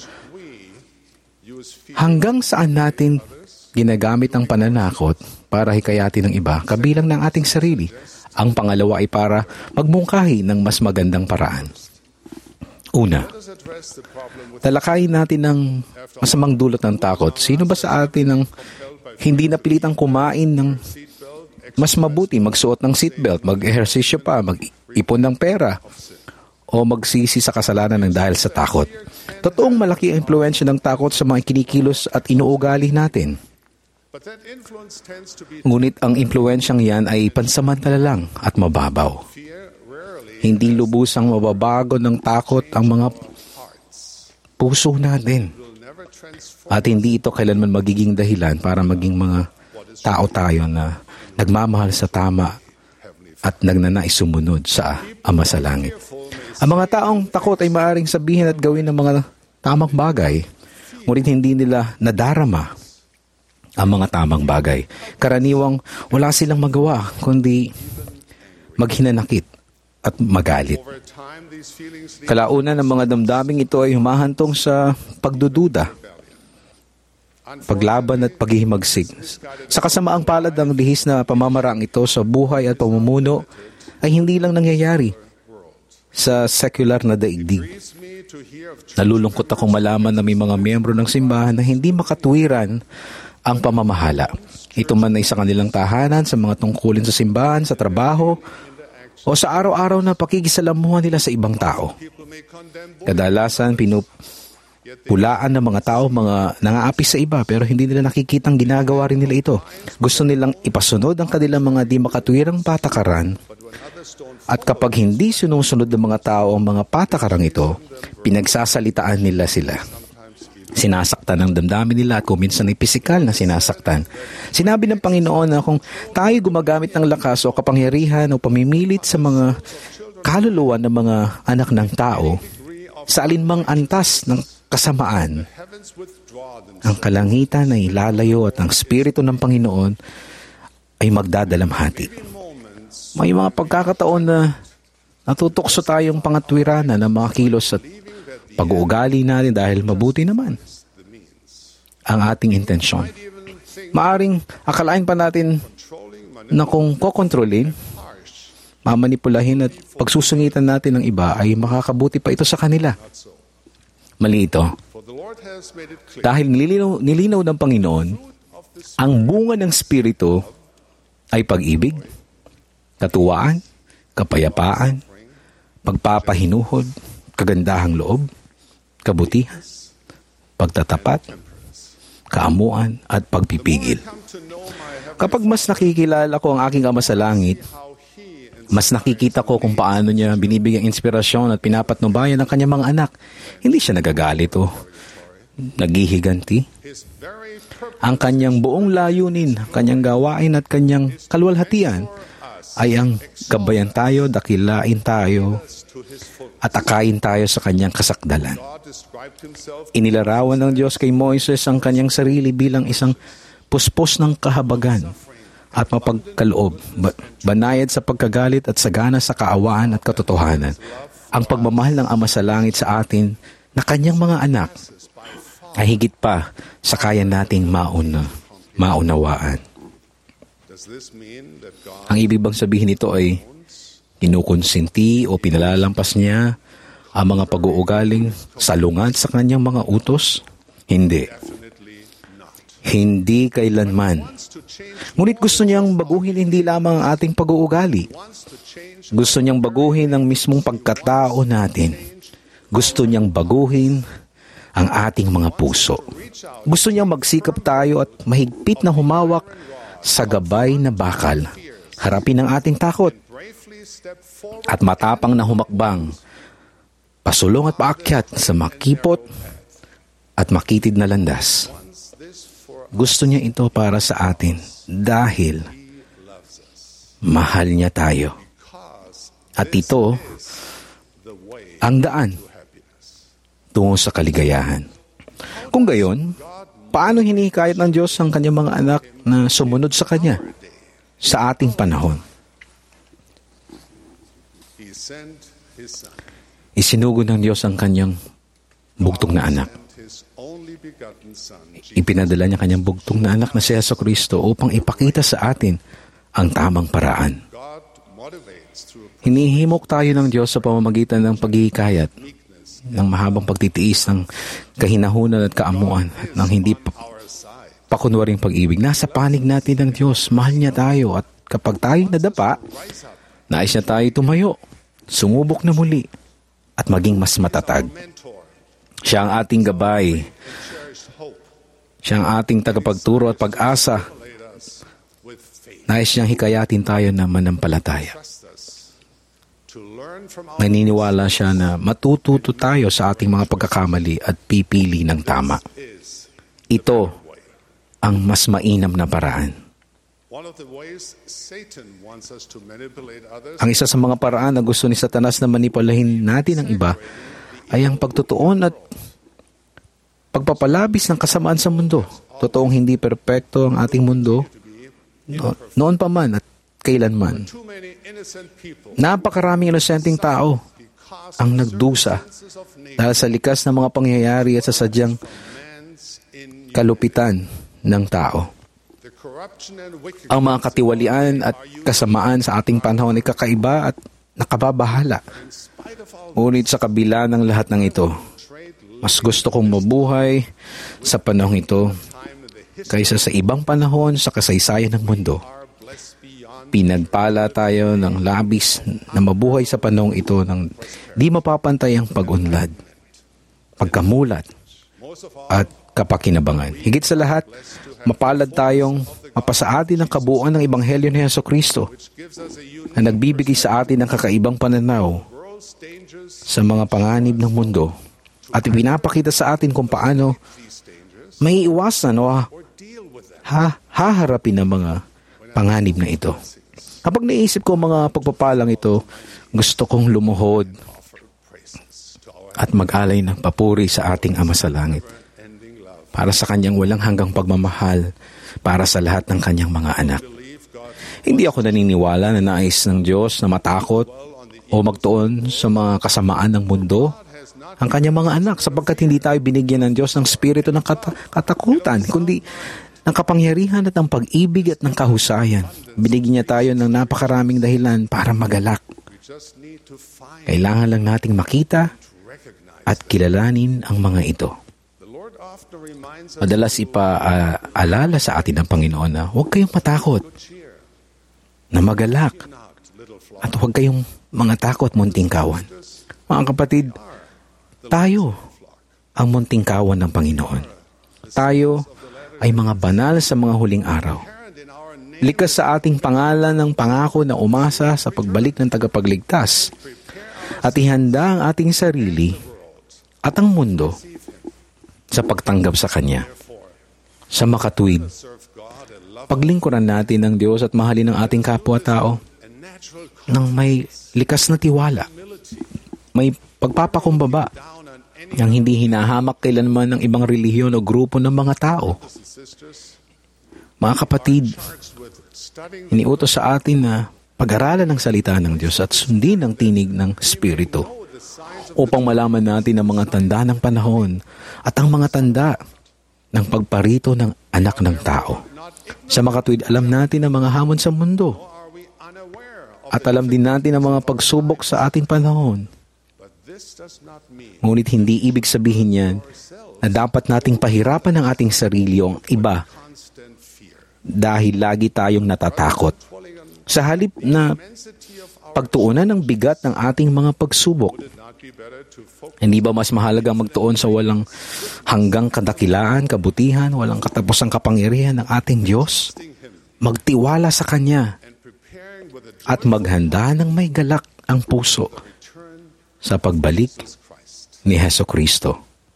hanggang saan natin ginagamit ang pananakot para hikayatin ng iba kabilang ng ating sarili. Ang pangalawa ay para magmungkahi ng mas magandang paraan. Una, talakayin natin ang masamang dulot ng takot. Sino ba sa atin ang hindi napilitang kumain ng mas mabuti, magsuot ng seatbelt, mag-ehersisyo pa, mag-ipon ng pera, o magsisi sa kasalanan ng dahil sa takot? Totoong malaki ang impluensya ng takot sa mga kinikilos at inuugali natin. Ngunit ang impluensyang yan ay pansamantala lang at mababaw. Hindi lubusang mababago ng takot ang mga puso natin. At hindi ito kailanman magiging dahilan para maging mga tao tayo na nagmamahal sa tama at nagnanais sumunod sa Ama sa Langit. Ang mga taong takot ay maaaring sabihin at gawin ng mga tamang bagay, ngunit hindi nila nadarama ang mga tamang bagay. Karaniwang wala silang magawa kundi maghinanakit at magalit. Kalaunan ng mga damdaming ito ay humahantong sa pagdududa, paglaban at paghihimagsik. Sa kasamaang palad ng lihis na pamamaraan ito sa buhay at pamumuno ay hindi lang nangyayari sa secular na daigdig. Nalulungkot akong malaman na may mga miyembro ng simbahan na hindi makatuwiran ang pamamahala. Ito man ay sa kanilang tahanan, sa mga tungkulin sa simbahan, sa trabaho, o sa araw-araw na pakikisalamuhan nila sa ibang tao. Kadalasan, pinupulaan ng mga tao, mga nangaapi sa iba, pero hindi nila nakikitang ginagawa rin nila ito. Gusto nilang ipasunod ang kanilang mga di makatuwirang patakaran, at kapag hindi sinusunod ng mga tao ang mga patakarang ito, pinagsasalitaan nila sila. Sinasaktan ang damdamin nila at kung minsan ay pisikal na sinasaktan. Sinabi ng Panginoon na kung tayo gumagamit ng lakas o kapangyarihan o pamimilit sa mga kaluluwa ng mga anak ng tao, sa alinmang antas ng kasamaan, ang kalangitan ay lalayo at ang Espiritu ng Panginoon ay magdadalamhati. May mga pagkakataon na natutokso tayong pangatwiranan ng mga kilos at pag-uugali natin dahil mabuti naman ang ating intensyon. Maaring akalain pa natin na kung kokontrolin, mamanipulahin at pagsusungitan natin ng iba ay makakabuti pa ito sa kanila. Mali ito. Dahil nilinaw, nilinaw ng Panginoon, ang bunga ng Espiritu ay pag-ibig, katuwaan, kapayapaan, pagpapahinuhod, kagandahang loob, kabutihan, pagtatapat, kaamuan, at pagpipigil. Kapag mas nakikilala ko ang aking Ama sa Langit, mas nakikita ko kung paano niya binibigyang inspirasyon at pinapatnubayan ang kanyang mga anak. Hindi siya nagagalit o naghihiganti. Ang kanyang buong layunin, kanyang gawain at kanyang kalwalhatian ay ang gabayan tayo, dakilain tayo, at akayin tayo sa kanyang kasakdalan. Inilarawan ng Diyos kay Moises ang kanyang sarili bilang isang puspos ng kahabagan at mapagkaloob, banayad sa pagkagalit at sagana sa kaawaan at katotohanan. Ang pagmamahal ng Ama sa Langit sa atin na kanyang mga anak ay higit pa sa kaya nating mauna, maunawaan. Ang ibig bang sabihin nito ay kinukonsinti o pinalalampas niya ang mga pag-uugaling salungat sa kanyang mga utos? Hindi. Hindi kailanman. Ngunit gusto niyang baguhin hindi lamang ang ating pag-uugali. Gusto niyang baguhin ang mismong pagkatao natin. Gusto niyang baguhin ang ating mga puso. Gusto niyang magsikap tayo at mahigpit na humawak sa gabay na bakal. Harapin ang ating takot at matapang na humakbang, pasulong at paakyat sa makipot at makitid na landas. Gusto niya ito para sa atin dahil mahal niya tayo. At ito ang daan tungo sa kaligayahan. Kung gayon, paano hinihikayat ng Diyos ang kanyang mga anak na sumunod sa Kanya sa ating panahon? Isinugo ng Diyos ang kanyang bugtong na anak. Ipinadala niya kanyang bugtong na anak na si Jesucristo upang ipakita sa atin ang tamang paraan. Hinihimok tayo ng Diyos sa pamamagitan ng paghihikayat ng mahabang pagtitiis, ng kahinahunan at kaamuan, at ng hindi pa- pakunwaring pag-ibig. Nasa panig natin ng Diyos. Mahal niya tayo, at kapag tayo nadapa, nais niya tayo tumayo, sumubok na muli, at maging mas matatag. Siya ang ating gabay. Siya ang ating tagapagturo at pag-asa. Nais niyang hikayatin tayo na manampalataya. Naniniwala siya na matututo tayo sa ating mga pagkakamali at pipili ng tama. Ito ang mas mainam na paraan. Ang isa sa mga paraan na gusto ni Satanas na manipulahin natin ang iba ay ang pagtutuon at pagpapalabis ng kasamaan sa mundo. Totoong hindi perpekto ang ating mundo, no, noon pa man at kailanman. Napakaraming inosenteng tao ang nagdusa dahil sa likas na mga pangyayari at sa sadyang kalupitan ng tao. Ang mga katiwalian at kasamaan sa ating panahon ay kakaiba at nakababahala. Ngunit sa kabila ng lahat ng ito, mas gusto kong mabuhay sa panahong ito kaysa sa ibang panahon sa kasaysayan ng mundo. Pinagpala tayo ng labis na mabuhay sa panahong ito ng di mapapantay ang pag-unlad, pagkamulat, at kapakinabangan. Higit sa lahat, mapalad tayong mapasa atin ang kabuuan ng Ebanghelyo ni Jesucristo na nagbibigay sa atin ng kakaibang pananaw sa mga panganib ng mundo at ipinapakita sa atin kung paano may iwasan o ha, haharapin ang mga panganib na ito. Kapag naisip ko mga pagpapalang ito, gusto kong lumuhod at mag-alay ng papuri sa ating Ama sa Langit para sa kanyang walang hanggang pagmamahal para sa lahat ng kanyang mga anak. Hindi ako naniniwala na nais ng Diyos na matakot o magtuon sa mga kasamaan ng mundo ang kanyang mga anak, sapagkat hindi tayo binigyan ng Diyos ng spirito ng kat- katakutan, kundi ng kapangyarihan at ng pag-ibig at ng kahusayan. Binigyan niya tayo ng napakaraming dahilan para magalak. Kailangan lang nating makita at kilalanin ang mga ito. Madalas ipaalala sa atin ng Panginoon na huwag kayong matakot, na magalak, at huwag kayong mga takot, munting kawan. Mga kapatid, tayo ang munting kawan ng Panginoon. Tayo ay mga banal sa mga huling araw. Likas sa ating pangalan ng pangako na umasa sa pagbalik ng tagapagligtas at ihanda ang ating sarili at ang mundo sa pagtanggap sa Kanya. Sa makatuwid, paglingkuran natin ng Diyos at mahalin ang ating kapwa-tao ng may likas na tiwala, may pagpapakumbaba, yang hindi hinahamak kailanman ng ibang relihiyon o grupo ng mga tao. Mga kapatid, iniutos sa atin na pag-aralan ng salita ng Diyos at sundin ang tinig ng Espiritu upang malaman natin ang mga tanda ng panahon at ang mga tanda ng pagparito ng anak ng tao. Sa makatuwid, alam natin ang mga hamon sa mundo at alam din natin ang mga pagsubok sa ating panahon. Ngunit hindi ibig sabihin yan na dapat nating pahirapan ang ating sarili o ang iba dahil lagi tayong natatakot. Sa halip na pagtuunan ng bigat ng ating mga pagsubok, hindi ba mas mahalaga magtuon sa walang hanggang kadakilaan, kabutihan, walang katapusang kapangyarihan ng ating Diyos? Magtiwala sa Kanya at maghanda ng may galak ang puso sa pagbalik ni Jesucristo.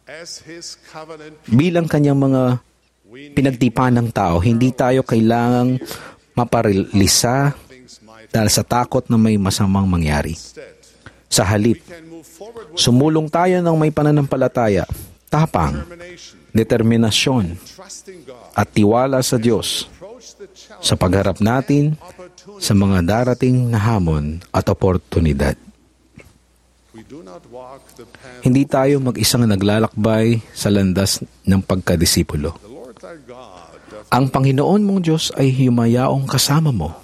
Bilang Kanyang mga pinagtipan ng tao, hindi tayo kailangang maparilisa dahil sa takot na may masamang mangyari. Sa halip, sumulong tayo ng may pananampalataya, tapang, determinasyon, at tiwala sa Diyos sa pagharap natin sa mga darating na hamon at oportunidad. Hindi tayo mag-isang naglalakbay sa landas ng pagkadisipulo. Ang Panginoon mong Diyos ay humayaong kasama mo.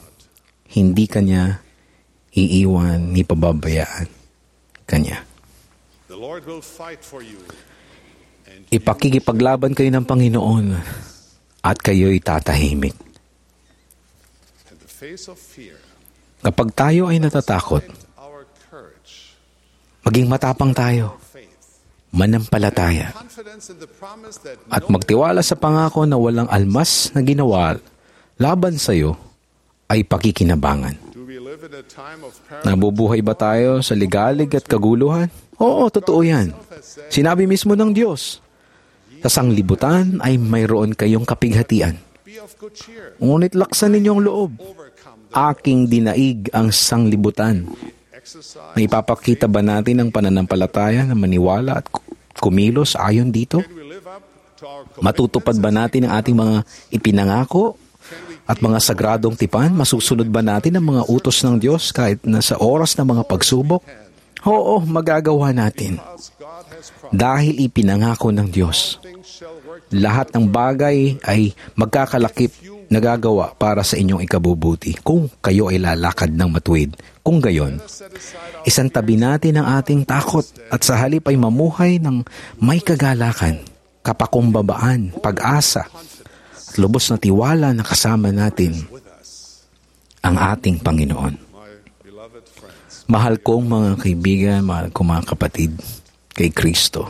Hindi Kanya iiwan ni pababayaan Kanya. Lord will fight for you. Ipakikipaglaban kayo ng Panginoon at kayo'y tatahimik. In the face of fear, Kapag tayo ay natatakot, our courage, maging matapang tayo, manampalataya, confidence in the promise that at magtiwala sa pangako na walang almas na ginawa laban sa iyo ay pakikinabangan. do we live in a time of peril? Nabubuhay ba tayo sa ligalig at kaguluhan? Oo, totoo yan. Sinabi mismo ng Diyos, sa sanglibutan ay mayroon kayong kapighatian. Be of good cheer. Ngunit laksan ninyong loob. Aking dinaig ang sanglibutan. Naipapakita ba natin ang pananampalataya na maniwala at kumilos ayon dito? Matutupad ba natin ang ating mga ipinangako at mga sagradong tipan? Masusunod ba natin ang mga utos ng Diyos kahit na sa oras ng mga pagsubok? Oo, magagawa natin. Dahil ipinangako ng Diyos. Lahat ng bagay ay magkakalakip nagagawa para sa inyong ikabubuti kung kayo ay lalakad ng matuwid. Kung gayon, isantabi natin ang ating takot at sa halip ay mamuhay ng may kagalakan, kapakumbabaan, pag-asa, at lubos na tiwala na kasama natin ang ating Panginoon. Mahal kong mga kaibigan, mahal kong mga kapatid, kay Kristo.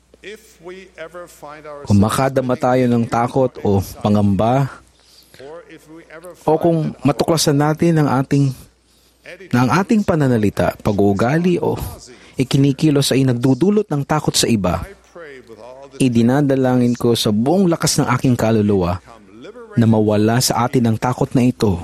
Kung makadama tayo ng takot o pangamba, o kung matuklasan natin ang ating na ang ating pananalita, pag-uugali o ikinikilos ay nagdudulot ng takot sa iba, idinadalangin ko sa buong lakas ng aking kaluluwa na mawala sa atin ang takot na ito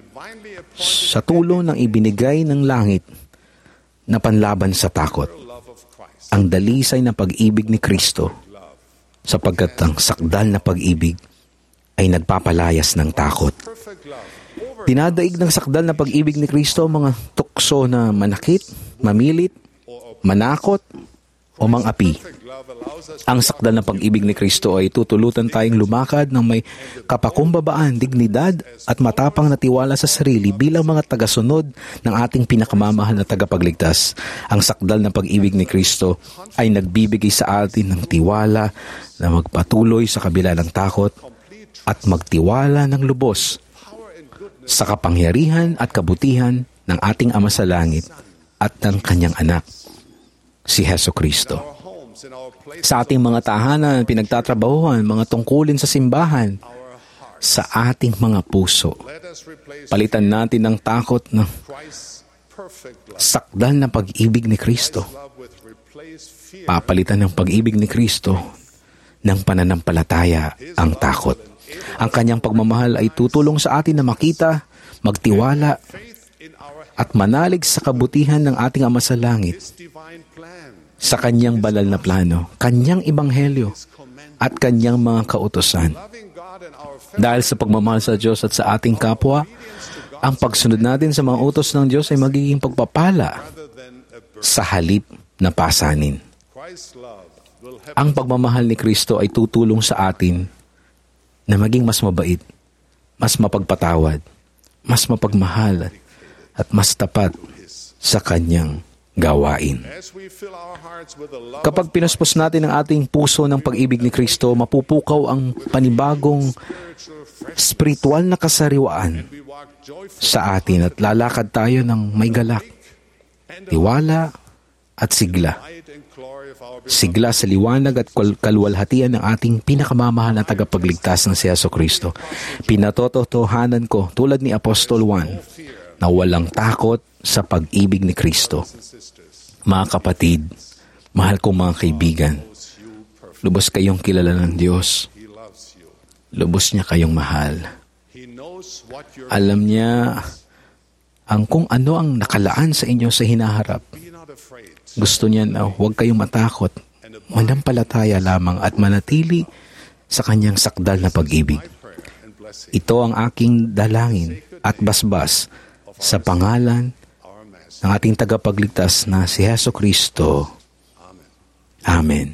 sa tulong ng ibinigay ng langit na panlaban sa takot, ang dalisay na pag-ibig ni Kristo, sapagkat ang sakdal na pag-ibig ay nagpapalayas ng takot. Dinadaig ng sakdal na pag-ibig ni Kristo ang mga tukso na manakit, mamilit, manakot, o mang-api. Ang sakdal na pag-ibig ni Kristo ay tutulutan tayong lumakad ng may kapakumbabaan, dignidad at matapang na tiwala sa sarili bilang mga tagasunod ng ating pinakamamahal na tagapagligtas. Ang sakdal na pag-ibig ni Kristo ay nagbibigay sa atin ng tiwala na magpatuloy sa kabila ng takot at magtiwala ng lubos sa kapangyarihan at kabutihan ng ating Ama sa Langit at ng Kanyang Anak, si Heso Kristo. Sa ating mga tahanan, pinagtatrabahuhan, mga tungkulin sa simbahan, sa ating mga puso, palitan natin ang takot ng sakdal na pag-ibig ni Kristo. Papalitan ng pag-ibig ni Kristo ng pananampalataya ang takot. Ang kanyang pagmamahal ay tutulong sa atin na makita, magtiwala, at manalig sa kabutihan ng ating Ama sa Langit, sa kanyang banal na plano, kanyang ebanghelyo, at kanyang mga kautusan. Dahil sa pagmamahal sa Diyos at sa ating kapwa, ang pagsunod natin sa mga utos ng Diyos ay magiging pagpapala sa halip na pasanin. Ang pagmamahal ni Kristo ay tutulong sa atin na maging mas mabait, mas mapagpatawad, mas mapagmahal, at mas tapat sa kanyang gawain. Kapag pinuspos natin ang ating puso ng pag-ibig ni Kristo, mapupukaw ang panibagong spiritual na kasariwaan sa atin at lalakad tayo ng may galak, tiwala at sigla. Sigla sa liwanag at kaluwalhatian ng ating pinakamamahal na tagapagligtas ng si Heso Kristo. Pinatotohanan ko, tulad ni Apostol Juan, na walang takot sa pag-ibig ni Kristo. Mga kapatid, mahal kong mga kaibigan, lubos kayong kilala ng Diyos. Lubos niya kayong mahal. Alam niya ang kung ano ang nakalaan sa inyo sa hinaharap. Gusto niya na huwag kayong matakot, manampalataya lamang at manatili sa kanyang sakdal na pag-ibig. Ito ang aking dalangin at basbas sa pangalan ng ating tagapagligtas na si Heso Kristo. Amen.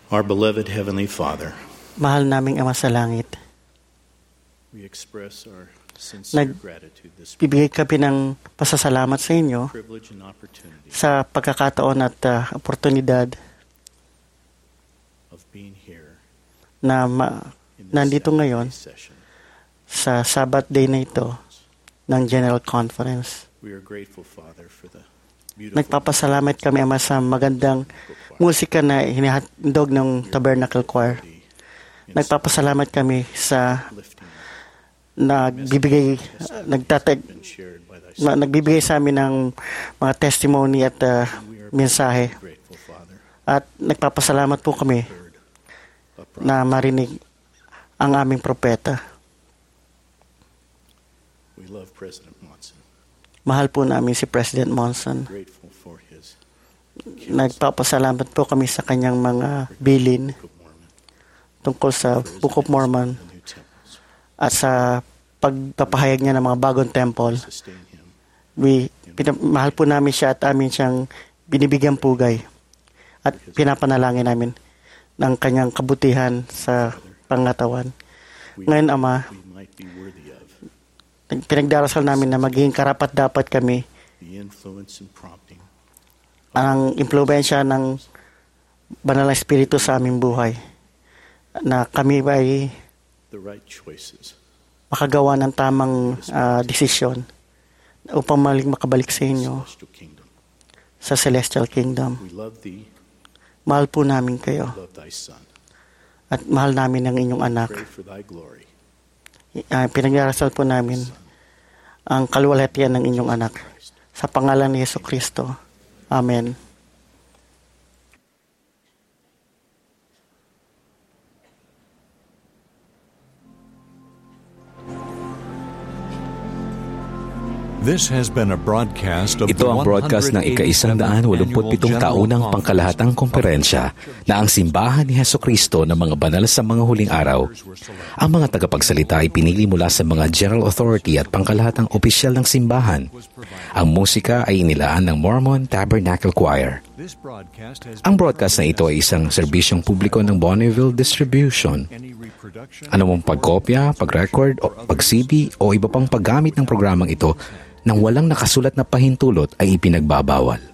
Our beloved Heavenly Father, Mahal naming Ama sa langit, we express our sincere Nag- gratitude this bibigay kami ng pasasalamat sa inyo privilege and opportunity sa pagkakataon at uh, oportunidad of being here na ma- nandito ngayon session. sa Sabbath day na ito ng General Conference. We are grateful, Father, for the beautiful Nagpapasalamat kami, Ama, sa magandang musika na hinihandog ng Tabernacle Choir. Nagpapasalamat kami sa nagbibigay nagtatag na, nagbibigay sa amin ng mga testimony at uh, mensahe. At nagpapasalamat po kami na marinig ang aming propeta. We love President Monson. Mahal po namin si President Monson. Grateful for his Nagpapasalamat po kami sa kanyang mga bilin tungkol sa Book of Mormon at sa pagpapahayag niya ng mga bagong temple. We, pina, mahal po namin siya at amin siyang binibigyan pugay at pinapanalangin namin ng kanyang kabutihan sa pangatawan. Ngayon, Ama, pinagdarasal namin na maging karapat-dapat kami the influence and prompting ang impluwensya ng Banal na Espiritu sa aming buhay, na kami ay the right choices makagawa ng tamang uh, desisyon upang maling makabalik sa inyo sa Celestial Kingdom. We love thee, Mahal po namin kayo love thy Son. at mahal namin ang inyong anak. Pray for thy glory. Uh, pinagdarasal po namin ang kaluwalhatian ng inyong anak. Sa pangalan ni Yesu Kristo. Amen. This has been a broadcast of the Ito ang broadcast ng ika-isang daan walumput pitong taunang pangkalahatang komperensya na ang simbahan ni Hesu Kristo ng mga banal sa mga huling araw. Ang mga tagapagsalita ay pinili mula sa mga general authority at pangkalahatang opisyal ng simbahan. Ang musika ay inilaan ng Mormon Tabernacle Choir. Ang broadcast na ito ay isang serbisyong publiko ng Bonneville Distribution. Anumang pagkopya, pag-record, o pag-C D o iba pang paggamit ng programang ito nang walang nakasulat na pahintulot ay ipinagbabawal.